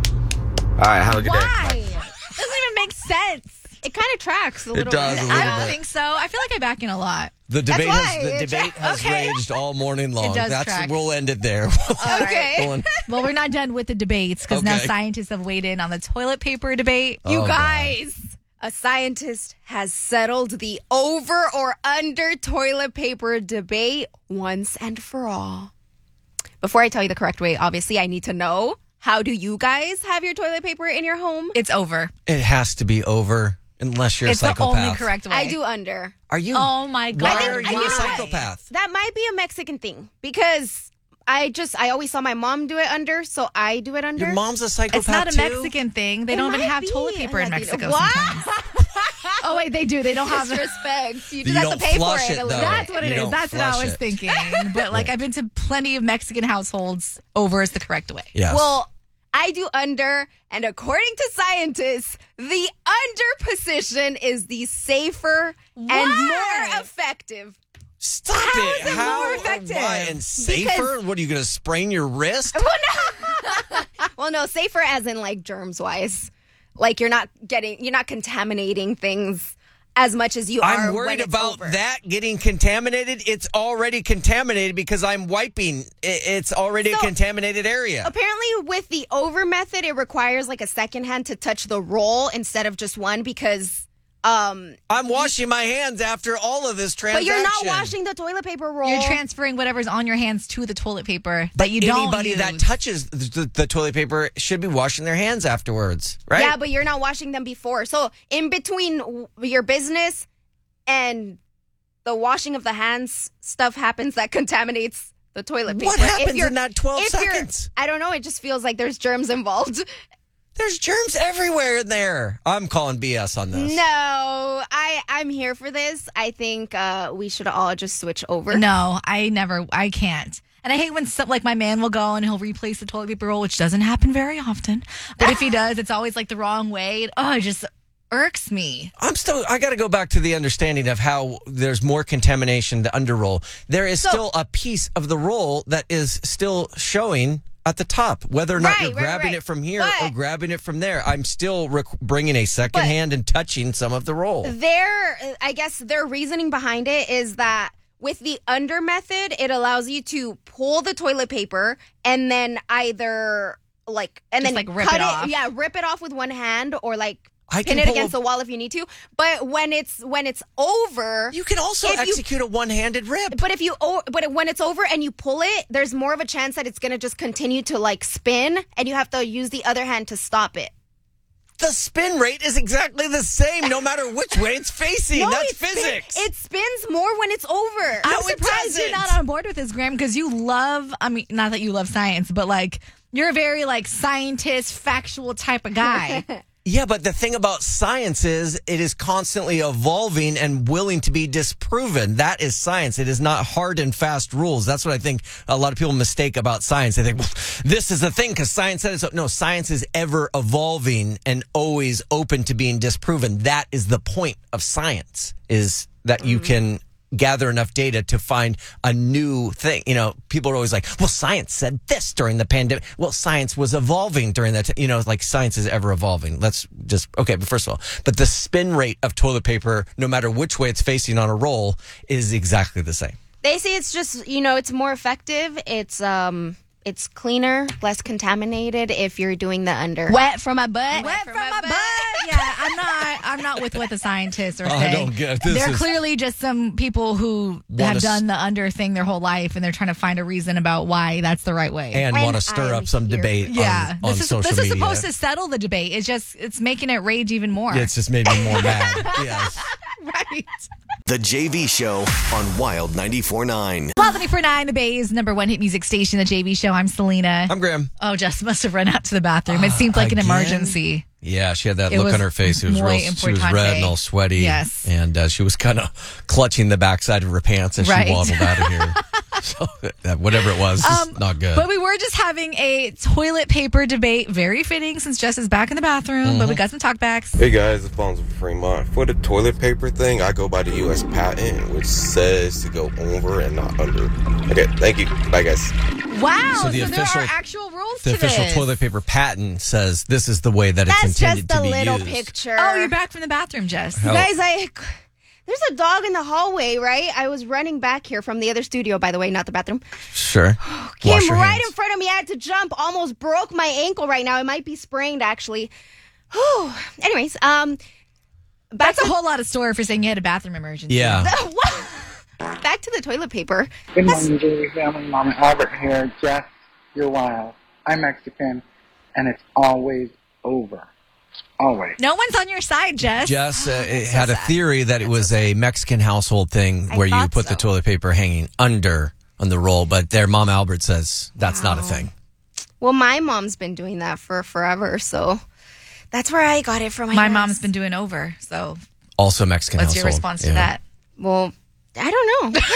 All right, have a good day. Why? Doesn't even make sense. It kind of tracks a It little does bit. a little I don't bit. think so. I feel like I back in a lot. The debate why has the it debate tra- has okay. raged all morning long. does That's track. we'll end it there. Okay. Going- Well, we're not done with the debates because now Okay. scientists have weighed in on the toilet paper debate. You Oh, guys, a scientist has settled the over or under toilet paper debate once and for all. Before I tell you the correct way, obviously, I need to know, how do you guys have your toilet paper in your home? It's over. It has to be over unless you're It's a the psychopath. only correct way. I do under. Are you? Oh my God. Why think- are I you think a you're right. psychopath? That might be a Mexican thing because I just, I always saw my mom do it under, so I do it under. Your mom's a psychopath It's not a too? Mexican thing. They It don't even might have be toilet paper in Latino. Mexico What? sometimes. Oh, wait, they do. They don't have Disrespect. You You just have to don't pay for flush it it, a though. little That's bit. what it You is. don't That's what I flush was it. thinking. But like, I've been to plenty of Mexican households. Over is the correct way. Yes. Well, I do under, and according to scientists, the under position is the safer and Why? more effective. Stop How it. is it How more or effective? why? And safer? Because- What are you going to sprain your wrist? Well, no. well, no, safer as in like germs wise. Like you're not getting, you're not contaminating things as much as you are. I'm when worried it's about over. that getting contaminated. It's already contaminated because I'm wiping. I- It's already a So, contaminated area. Apparently, with the over method, it requires like a second hand to touch the roll instead of just one because. Um, I'm washing my hands after all of this but transaction. you're not washing the toilet paper roll. You're transferring whatever's on your hands to the toilet paper that you don't Anybody use. that touches the, the toilet paper should be washing their hands afterwards, right? Yeah, but you're not washing them before. So in between w- your business and the washing of the hands, stuff happens that contaminates the toilet paper. What If happens you're- in that twelve if you're- seconds? I don't know. It just feels like there's germs involved. There's germs everywhere in there. I'm calling B S on this. No, I I'm here for this. I think uh, we should all just switch over. No, I never, I can't. And I hate when some, like my man will go and he'll replace the toilet paper roll, which doesn't happen very often. But if he does, it's always like the wrong way. Oh, it just irks me. I'm still, I got to go back to the understanding of how there's more contamination to under roll. There is So- still a piece of the roll that is still showing at the top, whether or not Right, you're right, grabbing right. it from here or But- grabbing it from there. I'm still rec- bringing a second But- hand and touching some of the roll. Their, I guess their reasoning behind it is that with the under method, it allows you to pull the toilet paper and then either like and Just, then like, rip cut it off. Yeah, rip it off with one hand or like I pin can it pull against a- the wall if you need to. But when it's when it's over, You can also if you- execute a one-handed rip. But if you o- but when it's over and you pull it, there's more of a chance that it's gonna just continue to like spin, and you have to use the other hand to stop it. The spin rate is exactly the same no matter which way it's facing. No, That's it spin- physics. it spins more when it's over. I'm No, it surprised you're doesn't. not on board with this, Graham, because you love, I mean, not that you love science, but like You're a very like scientist, factual type of guy. Yeah, but the thing about science is it is constantly evolving and willing to be disproven. That is science. It is not hard and fast rules. That's what I think a lot of people mistake about science. They think, well, this is the thing because science said it. So, no, science is ever evolving and always open to being disproven. That is the point of science, is that you can gather enough data to find a new thing. You know, people are always like, well, science said this during the pandemic. Well, science was evolving during that. T-. You know, like science is ever evolving. Let's just, okay, but first of all, but the spin rate of toilet paper, no matter which way it's facing on a roll, is exactly the same. They say it's just, you know, it's more effective. It's, um, it's cleaner, less contaminated if you're doing the under. Wet from my butt. Wet, Wet from, from my, my butt. butt. Yeah, I'm not. I'm not with what the scientists are I saying. don't get- this They're is- clearly just some people who Wanna have s- done the under thing their whole life, and they're trying to find a reason about why that's the right way. And, want to stir up some debate Yeah, on, on this is social this is media. supposed to settle the debate. It's just it's making it rage even more. Yeah, it's just made me more mad. Yes. Right. The J V Show on Wild ninety-four point nine. Wild ninety-four point nine, the Bay's number one hit music station, the J V Show. I'm Selena. I'm Graham. Oh, Jess must have run out to the bathroom. It seemed like an Again? emergency. Yeah, she had that It look was on her face. It was muy real. She was importante. red and all sweaty. Yes. And uh, she was kind of clutching the backside of her pants as Right. she waddled out of here. So that, whatever it was, Um, just not good. But we were just having a toilet paper debate. Very fitting since Jess is back in the bathroom. But we got some talkbacks. Hey guys, it's Bonzo from Fremont. For the toilet paper thing, I go by the U S patent, which says to go over and not under. Okay, thank you. Bye guys. Wow. So So, the there official- are actual rules the to official this. toilet paper patent says this is the way that That's it's intended just to a be little used. picture. Oh, you're back from the bathroom, Jess. How- You guys, I there's a dog in the hallway, right? I was running back here from the other studio, by the way, not the bathroom. Sure. Came Wash your right hands. in front of me. I had to jump. Almost broke my ankle right now. It might be sprained, actually. Whew. Anyways, um, back That's a to, whole lot of story for saying you had a bathroom emergency. Yeah. What? Back to the toilet paper. Good morning, J V family. Mama Albert here. Jess, you're wild. I'm Mexican, and it's always over. Always. No one's on your side, Jess. Jess uh, it had a theory that it was a Mexican household thing I where you thought put the so. toilet paper hanging under on the roll, but their mom Albert says that's not a thing. Well, my mom's been doing that for forever, so that's where I got it from. I My guess. mom's been doing over. So Also Mexican what's household. your response to Yeah. that? Well, I don't know.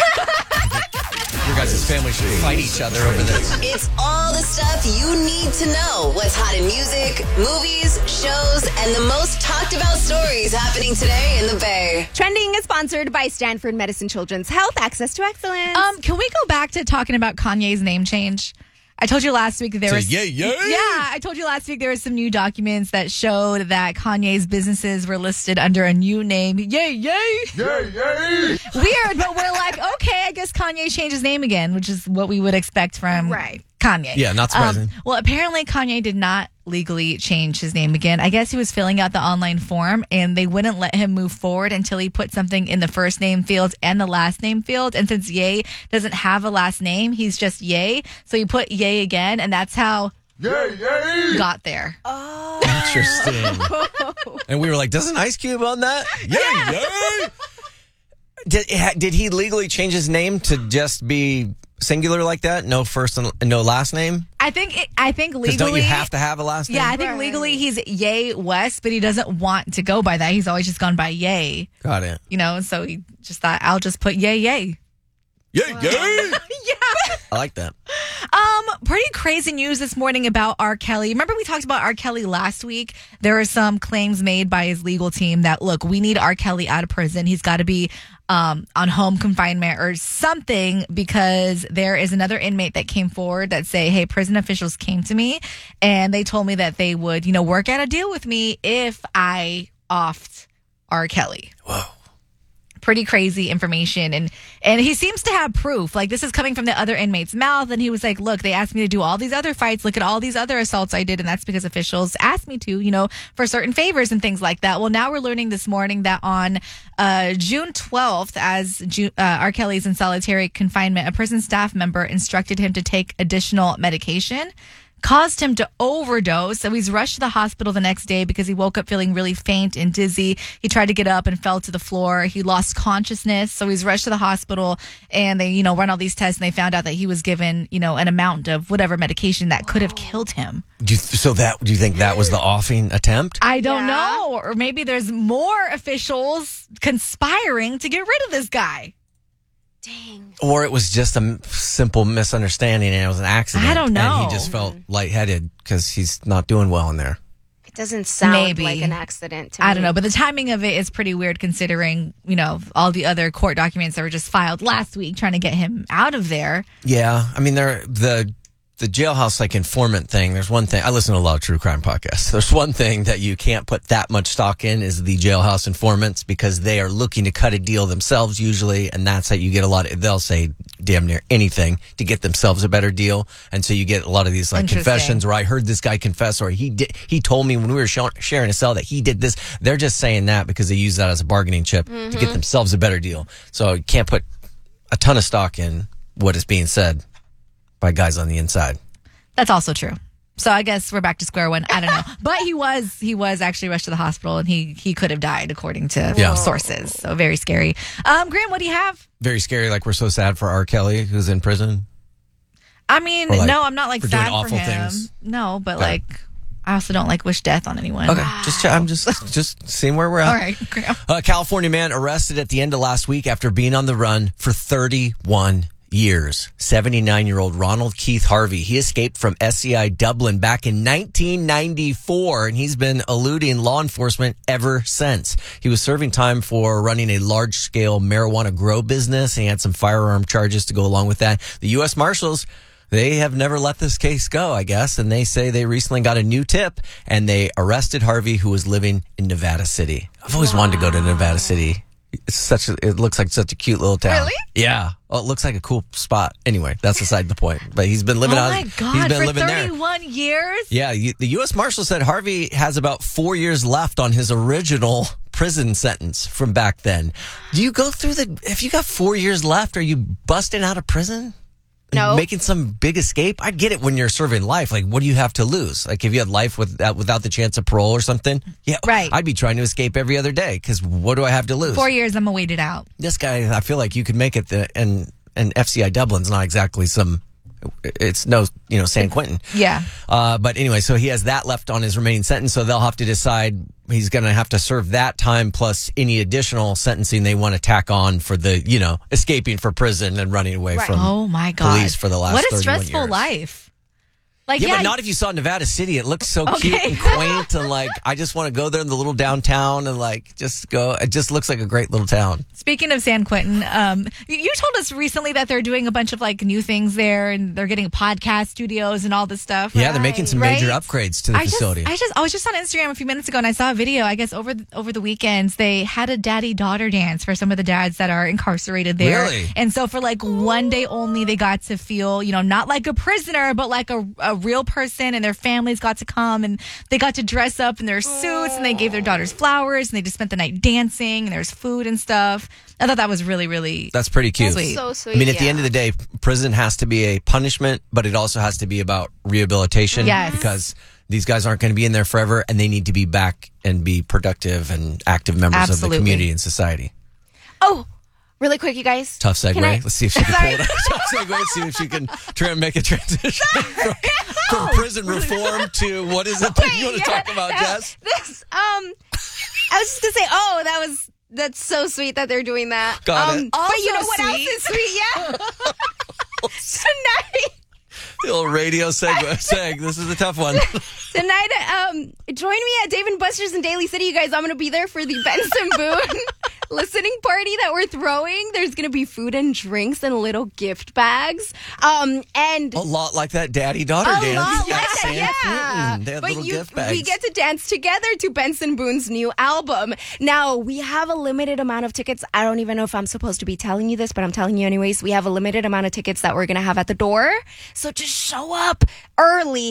Your guys' family should fight each other over this. It's all the stuff you need to know. What's hot in music, movies, shows, and the most talked about stories happening today in the Bay. Trending is sponsored by Stanford Medicine Children's Health Access to Excellence. Um, can we go back to talking about Kanye's name change? I told you last week that there Say was yay, yay. Yeah, I told you last week there was some new documents that showed that Kanye's businesses were listed under a new name. Yay, yay. Yay, yay! Weird, but we're like, okay, I guess Kanye changed his name again, which is what we would expect from Right. Kanye. Yeah, not surprising. Um, well, apparently Kanye did not legally change his name again. I guess he was filling out the online form and they wouldn't let him move forward until he put something in the first name field and the last name field. And since Ye doesn't have a last name, he's just Ye. So he put Ye again, and that's how Yay, yay! got there. Interesting. And we were like, doesn't Ice Cube on that? Yay, yay! Did, ha- did he legally change his name to just be singular like that? No first and no last name? I think it, I think Because legally don't you have to have a last name? Yeah, I think legally he's Ye West, but he doesn't want to go by that. He's always just gone by Ye. Got it. You know, so he just thought, I'll just put Ye Ye. Yay, yay! Yeah. I like that. Um, pretty crazy news this morning about R. Kelly. Remember we talked about R. Kelly last week? There are some claims made by his legal team that, look, we need R. Kelly out of prison. He's got to be um, on home confinement or something, because there is another inmate that came forward that say, hey, prison officials came to me and they told me that they would, you know, work out a deal with me if I offed R. Kelly. Whoa. Pretty crazy information, and and he seems to have proof. Like, this is coming from the other inmate's mouth, and he was like, look, they asked me to do all these other fights, look at all these other assaults I did, and that's because officials asked me to, you know, for certain favors and things like that. Well, now we're learning this morning that on uh, June twelfth, as Ju- uh, R. Kelly's in solitary confinement, a prison staff member instructed him to take additional medication caused him to overdose. So he's rushed to the hospital the next day because he woke up feeling really faint and dizzy. He tried to get up and fell to the floor. He lost consciousness. So he's rushed to the hospital and they, you know, run all these tests and they found out that he was given, you know, an amount of whatever medication that could have killed him. Do you, so that do you think that was the offing attempt? I don't know. Or maybe there's more officials conspiring to get rid of this guy. Dang. Or it was just a m- simple misunderstanding and it was an accident. I don't know. And he just felt lightheaded because he's not doing well in there. It doesn't sound Maybe. like an accident to me. I don't know, but the timing of it is pretty weird considering, you know, all the other court documents that were just filed last week trying to get him out of there. Yeah. I mean, there the the jailhouse like informant thing, there's one thing. I listen to a lot of true crime podcasts. There's one thing that you can't put that much stock in is the jailhouse informants because they are looking to cut a deal themselves usually, and that's how you get a lot of, they'll say damn near anything to get themselves a better deal. And so you get a lot of these like confessions where I heard this guy confess or he did, he told me when we were sh- sharing a cell that he did this. They're just saying that because they use that as a bargaining chip Mm-hmm. to get themselves a better deal. So you can't put a ton of stock in what is being said by guys on the inside. That's also true. So I guess we're back to square one. I don't know. But he was he was actually rushed to the hospital and he he could have died according to Yeah. sources. So very scary. Um, Graham, what do you have? Very scary. Like we're so sad for R. Kelly who's in prison. I mean, Or, like, no, I'm not like for doing sad for awful him. things. No, but Okay. like I also don't like wish death on anyone. Okay, just I'm just just seeing where we're at. All right, Graham. A California man arrested at the end of last week after being on the run for thirty-one years. seventy-nine-year-old Ronald Keith Harvey. He escaped from S C I Dublin back in nineteen ninety-four, and he's been eluding law enforcement ever since. He was serving time for running a large-scale marijuana grow business, and he had some firearm charges to go along with that. The U S Marshals, they have never let this case go, I guess, and they say they recently got a new tip, and they arrested Harvey, who was living in Nevada City. I've always wanted to go to Nevada City. It's such a, it looks like such a cute little town. Really? Yeah. Oh, it looks like a cool spot. Anyway, that's beside the point. But he's been living oh out. my he's God, been for living there. thirty-one years? Yeah, you, the U S Marshal said Harvey has about four years left on his original prison sentence from back then. Do you go through the? If you got four years left, are you busting out of prison? No. Making some big escape? I get it when you're serving life. Like, what do you have to lose? Like, if you had life without, without the chance of parole or something? Yeah. Right. I'd be trying to escape every other day because what do I have to lose? Four years, I'm going to wait it out. This guy, I feel like you could make it, the, and, and F C I Dublin's not exactly some, it's no, you know, San Quentin. Yeah. Uh, but anyway, so he has that left on his remaining sentence, so they'll have to decide he's going to have to serve that time plus any additional sentencing they want to tack on for the, you know, escaping for prison and running away Right. from Oh my God. police for the last What a thirty-one stressful years. life. Like, Yeah, yeah, but not if you saw Nevada City. It looks so Okay. cute and quaint, and like I just want to go there in the little downtown and like just go. It just looks like a great little town. Speaking of San Quentin, um, you, you told us recently that they're doing a bunch of like new things there, and they're getting podcast studios and all this stuff. Yeah, they're making some major Right? upgrades to the I facility. Just, I just, I was just on Instagram a few minutes ago, and I saw a video. I guess over the, over the weekends, they had a daddy-daughter dance for some of the dads that are incarcerated there. Really? And so for like one day only, they got to feel, you know, not like a prisoner, but like a, a real person, and their families got to come, and they got to dress up in their suits, and they gave their daughters flowers, and they just spent the night dancing, and there's food and stuff. I thought that was really, really That's pretty cute. Sweet. So sweet. I mean, at the yeah. end of the day, prison has to be a punishment, but it also has to be about rehabilitation. Yes. Because these guys aren't going to be in there forever, and they need to be back and be productive and active members of Absolutely. the community and society. Oh, really quick, you guys. Tough segue. Can I- Let's see if she can Sorry. pull it off. Tough segue. See if she can try and make a transition from, from prison reform to what is it that you want to Yeah, talk about, that- Jess? This, um, I was just gonna say, oh, that was that's so sweet that they're doing that. Got um, it. But you know Also what else sweet. is sweet? Yeah. Tonight. The old radio segue. Seg. This is a tough one. Tonight, um, join me at Dave and Buster's in Daly City, you guys. I'm going to be there for the Benson Boone listening party that we're throwing. There's going to be food and drinks and little gift bags. Um, and A lot like that daddy-daughter a dance lot at like San that, yeah. Quentin. They had But little you, gift bags. we get to dance together to Benson Boone's new album. Now, we have a limited amount of tickets. I don't even know if I'm supposed to be telling you this, but I'm telling you anyways. We have a limited amount of tickets that we're going to have at the door. So just show up early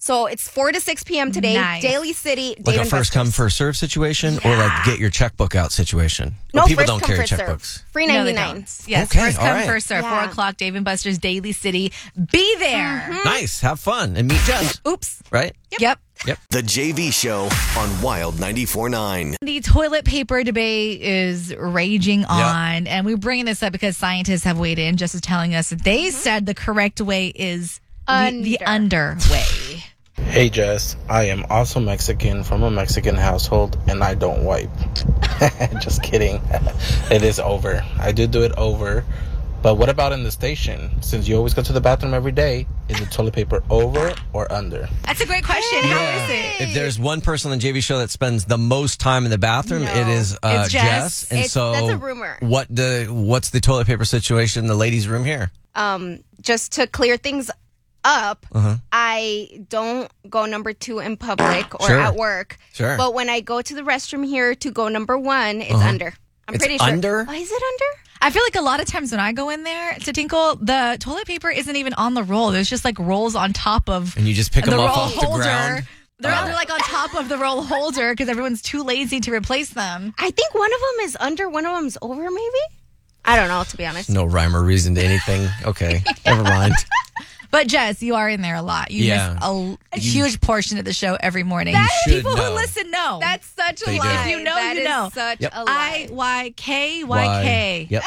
So it's four to six p.m. today. Nice. Daly City, Like Dave a and first come, Buster's. first serve situation, or like get your checkbook out situation? No, Or people first don't come, carry first serve. checkbooks. Free No, they ninety-nine. don't. Yes, Okay, first all come, right. first serve. Yeah. Four o'clock, Dave and Buster's, Daly City. Be there. Mm-hmm. Nice. Have fun and meet Jess. Oops. Right? Yep. Yep. The J V Show on Wild ninety-four point nine. The toilet paper debate is raging on, and we're bringing this up because scientists have weighed in. Just as telling us that they said the correct way is the, the under way. Hey Jess, I am also Mexican from a Mexican household and I don't wipe. Just kidding. It is over. I do do it over. But what about in the station? Since you always go to the bathroom every day, is the toilet paper over or under? That's a great question. How is it? If there's one person on the J V show that spends the most time in the bathroom, it is uh, It's Jess. And It's- so, that's a rumor. What the what's the toilet paper situation in the ladies' room here? Um, just to clear things up, Uh-huh. I don't go number two in public or Sure. at work. Sure. But when I go to the restroom here to go number one, it's Uh-huh. under. I'm It's pretty sure. under? Oh, is it under? I feel like a lot of times when I go in there to tinkle, the toilet paper isn't even on the roll. There's just like rolls on top of And you just pick the them up roll off the holder. ground? They're, Oh. they're like on top of the roll holder because everyone's too lazy to replace them. I think one of them is under, one of them's over, maybe? I don't know, to be honest. No rhyme or reason to anything. Okay, never mind. But Jess, you are in there a lot. You Yeah. miss a, a huge portion of the show every morning. You should People know. who listen know. That's such a They do. lie. If you know, That you is know. such Yep. a lie. I Y K Y K. Yep.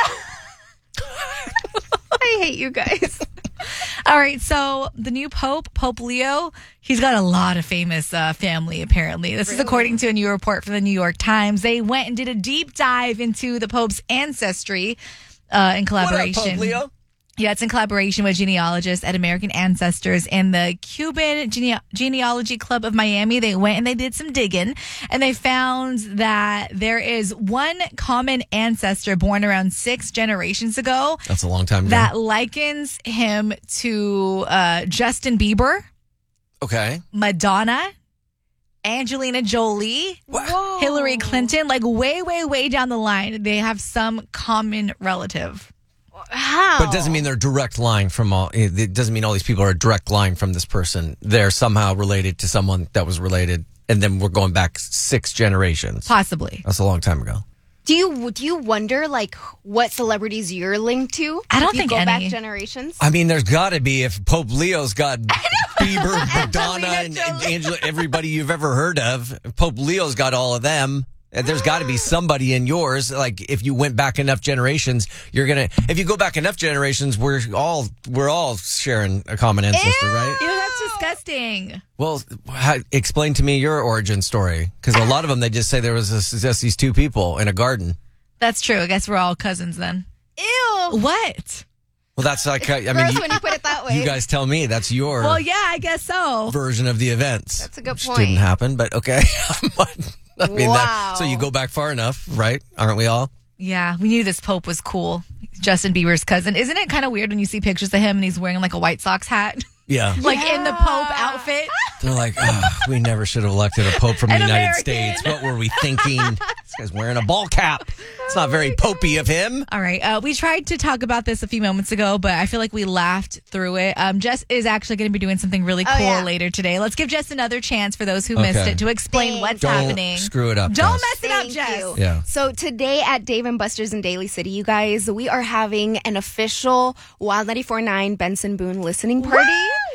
I hate you guys. All right, so the new Pope, Pope Leo, he's got a lot of famous uh, family, apparently. This is according to a new report from the New York Times. They went and did a deep dive into the Pope's ancestry uh, in collaboration. What up, Pope Leo? Yeah, it's in collaboration with genealogists at American Ancestors and the Cuban Gene- Genealogy Club of Miami. They went and they did some digging, and they found that there is one common ancestor born around six generations ago That's a long time ago. that likens him to uh, Justin Bieber, Okay. Madonna, Angelina Jolie, Hillary Clinton. Like way, way, way down the line, they have some common relative. How? But it doesn't mean they're a direct line from all. It doesn't mean all these people are a direct line from this person. They're somehow related to someone that was related, and then we're going back six generations. Possibly. That's a long time ago. Do you do you wonder like what celebrities you're linked to? I don't if you think go back any. generations. I mean, there's got to be if Pope Leo's got Bieber, Madonna, and, and Angela, everybody you've ever heard of. If Pope Leo's got all of them. uh, There's got to be somebody in yours. Like if you went back enough generations, you're gonna. If you go back enough generations, we're all we're all sharing a common ancestor, right? Ew, that's disgusting. Well, how, explain to me your origin story, because a lot of them they just say there was this, just these two people in a garden. That's true. I guess we're all cousins then. Ew. What? Well, that's like I mean, Gross you, when you put it that way. you guys tell me that's your Well, yeah, I guess so. version of the events. That's a good Which point. didn't happen, but okay. I mean, Wow. that, so you go back far enough, right? Aren't we all? Yeah, we knew this Pope was cool. Justin Bieber's cousin. Isn't it kind of weird when you see pictures of him and he's wearing like a White Sox hat? Yeah. like in the Pope outfit? They're like, oh, we never should have elected a pope from the An United American. States. What were we thinking? This guy's wearing a ball cap. It's not very popey of him. All right. Uh, we tried to talk about this a few moments ago, but I feel like we laughed through it. Um, Jess is actually going to be doing something really Oh, cool yeah. later today. Let's give Jess another chance for those who Okay. missed it to explain what's Don't happening. screw it up, Don't Jess. mess it up, Thank Jess. you. Yeah. So today at Dave and Buster's in Daly City, you guys, we are having an official Wild ninety-four point nine Benson Boone listening party.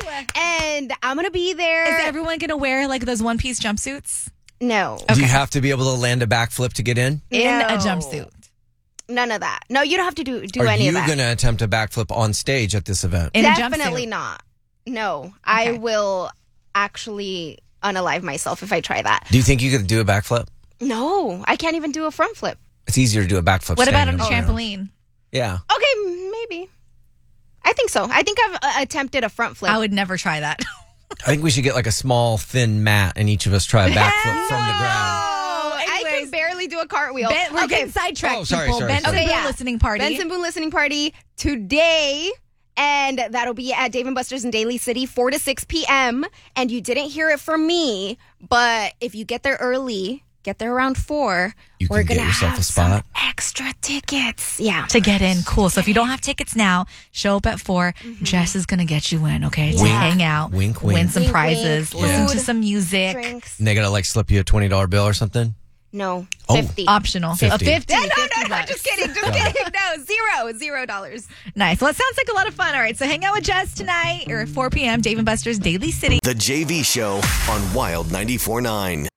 And I'm going to be there. Is everyone going to wear like those one piece jumpsuits? No. Do you have to be able to land a backflip to get in? In No. a jumpsuit. None of that. No, you don't have to do, do Are any you of that. going to attempt a backflip on stage at this event? In a Definitely jumpsuit. not. No. I will actually unalive myself if I try that. Do you think you could do a backflip? No, I can't even do a front flip. It's easier to do a backflip. What about on standing a up, you know? trampoline? Yeah. Okay, maybe. I think so. I think I've uh, attempted a front flip. I would never try that. I think we should get like a small, thin mat, and each of us try a backflip from the ground. Oh, I can barely do a cartwheel. Ben, we're okay. getting sidetracked, Oh, sorry, people. sorry, Benson sorry. Boone yeah. listening party. Benson Boone listening party today. And that'll be at Dave and Buster's in Daly City, four to six p.m. And you didn't hear it from me, but if you get there early, get there around four. You We're can get gonna yourself have a spot. some extra tickets. Yeah. To get in. Cool. So if you don't have tickets now, show up at four. Jess is going to get you in, okay? To Wink. hang out. Wink, wink. Win some Wink, prizes. wink. Listen Food, to some music. drinks. And they gotta like slip you a twenty dollar bill or something. No, Oh. fifty. Optional. fifty. A fifty. Yeah, no, no, fifty no, bucks. just kidding, just Got it. kidding. No, zero, zero dollars. Nice. Well, it sounds like a lot of fun. All right, so hang out with Jess tonight or at four p.m. Dave and Buster's Daily City. The J V Show on Wild ninety-four point nine.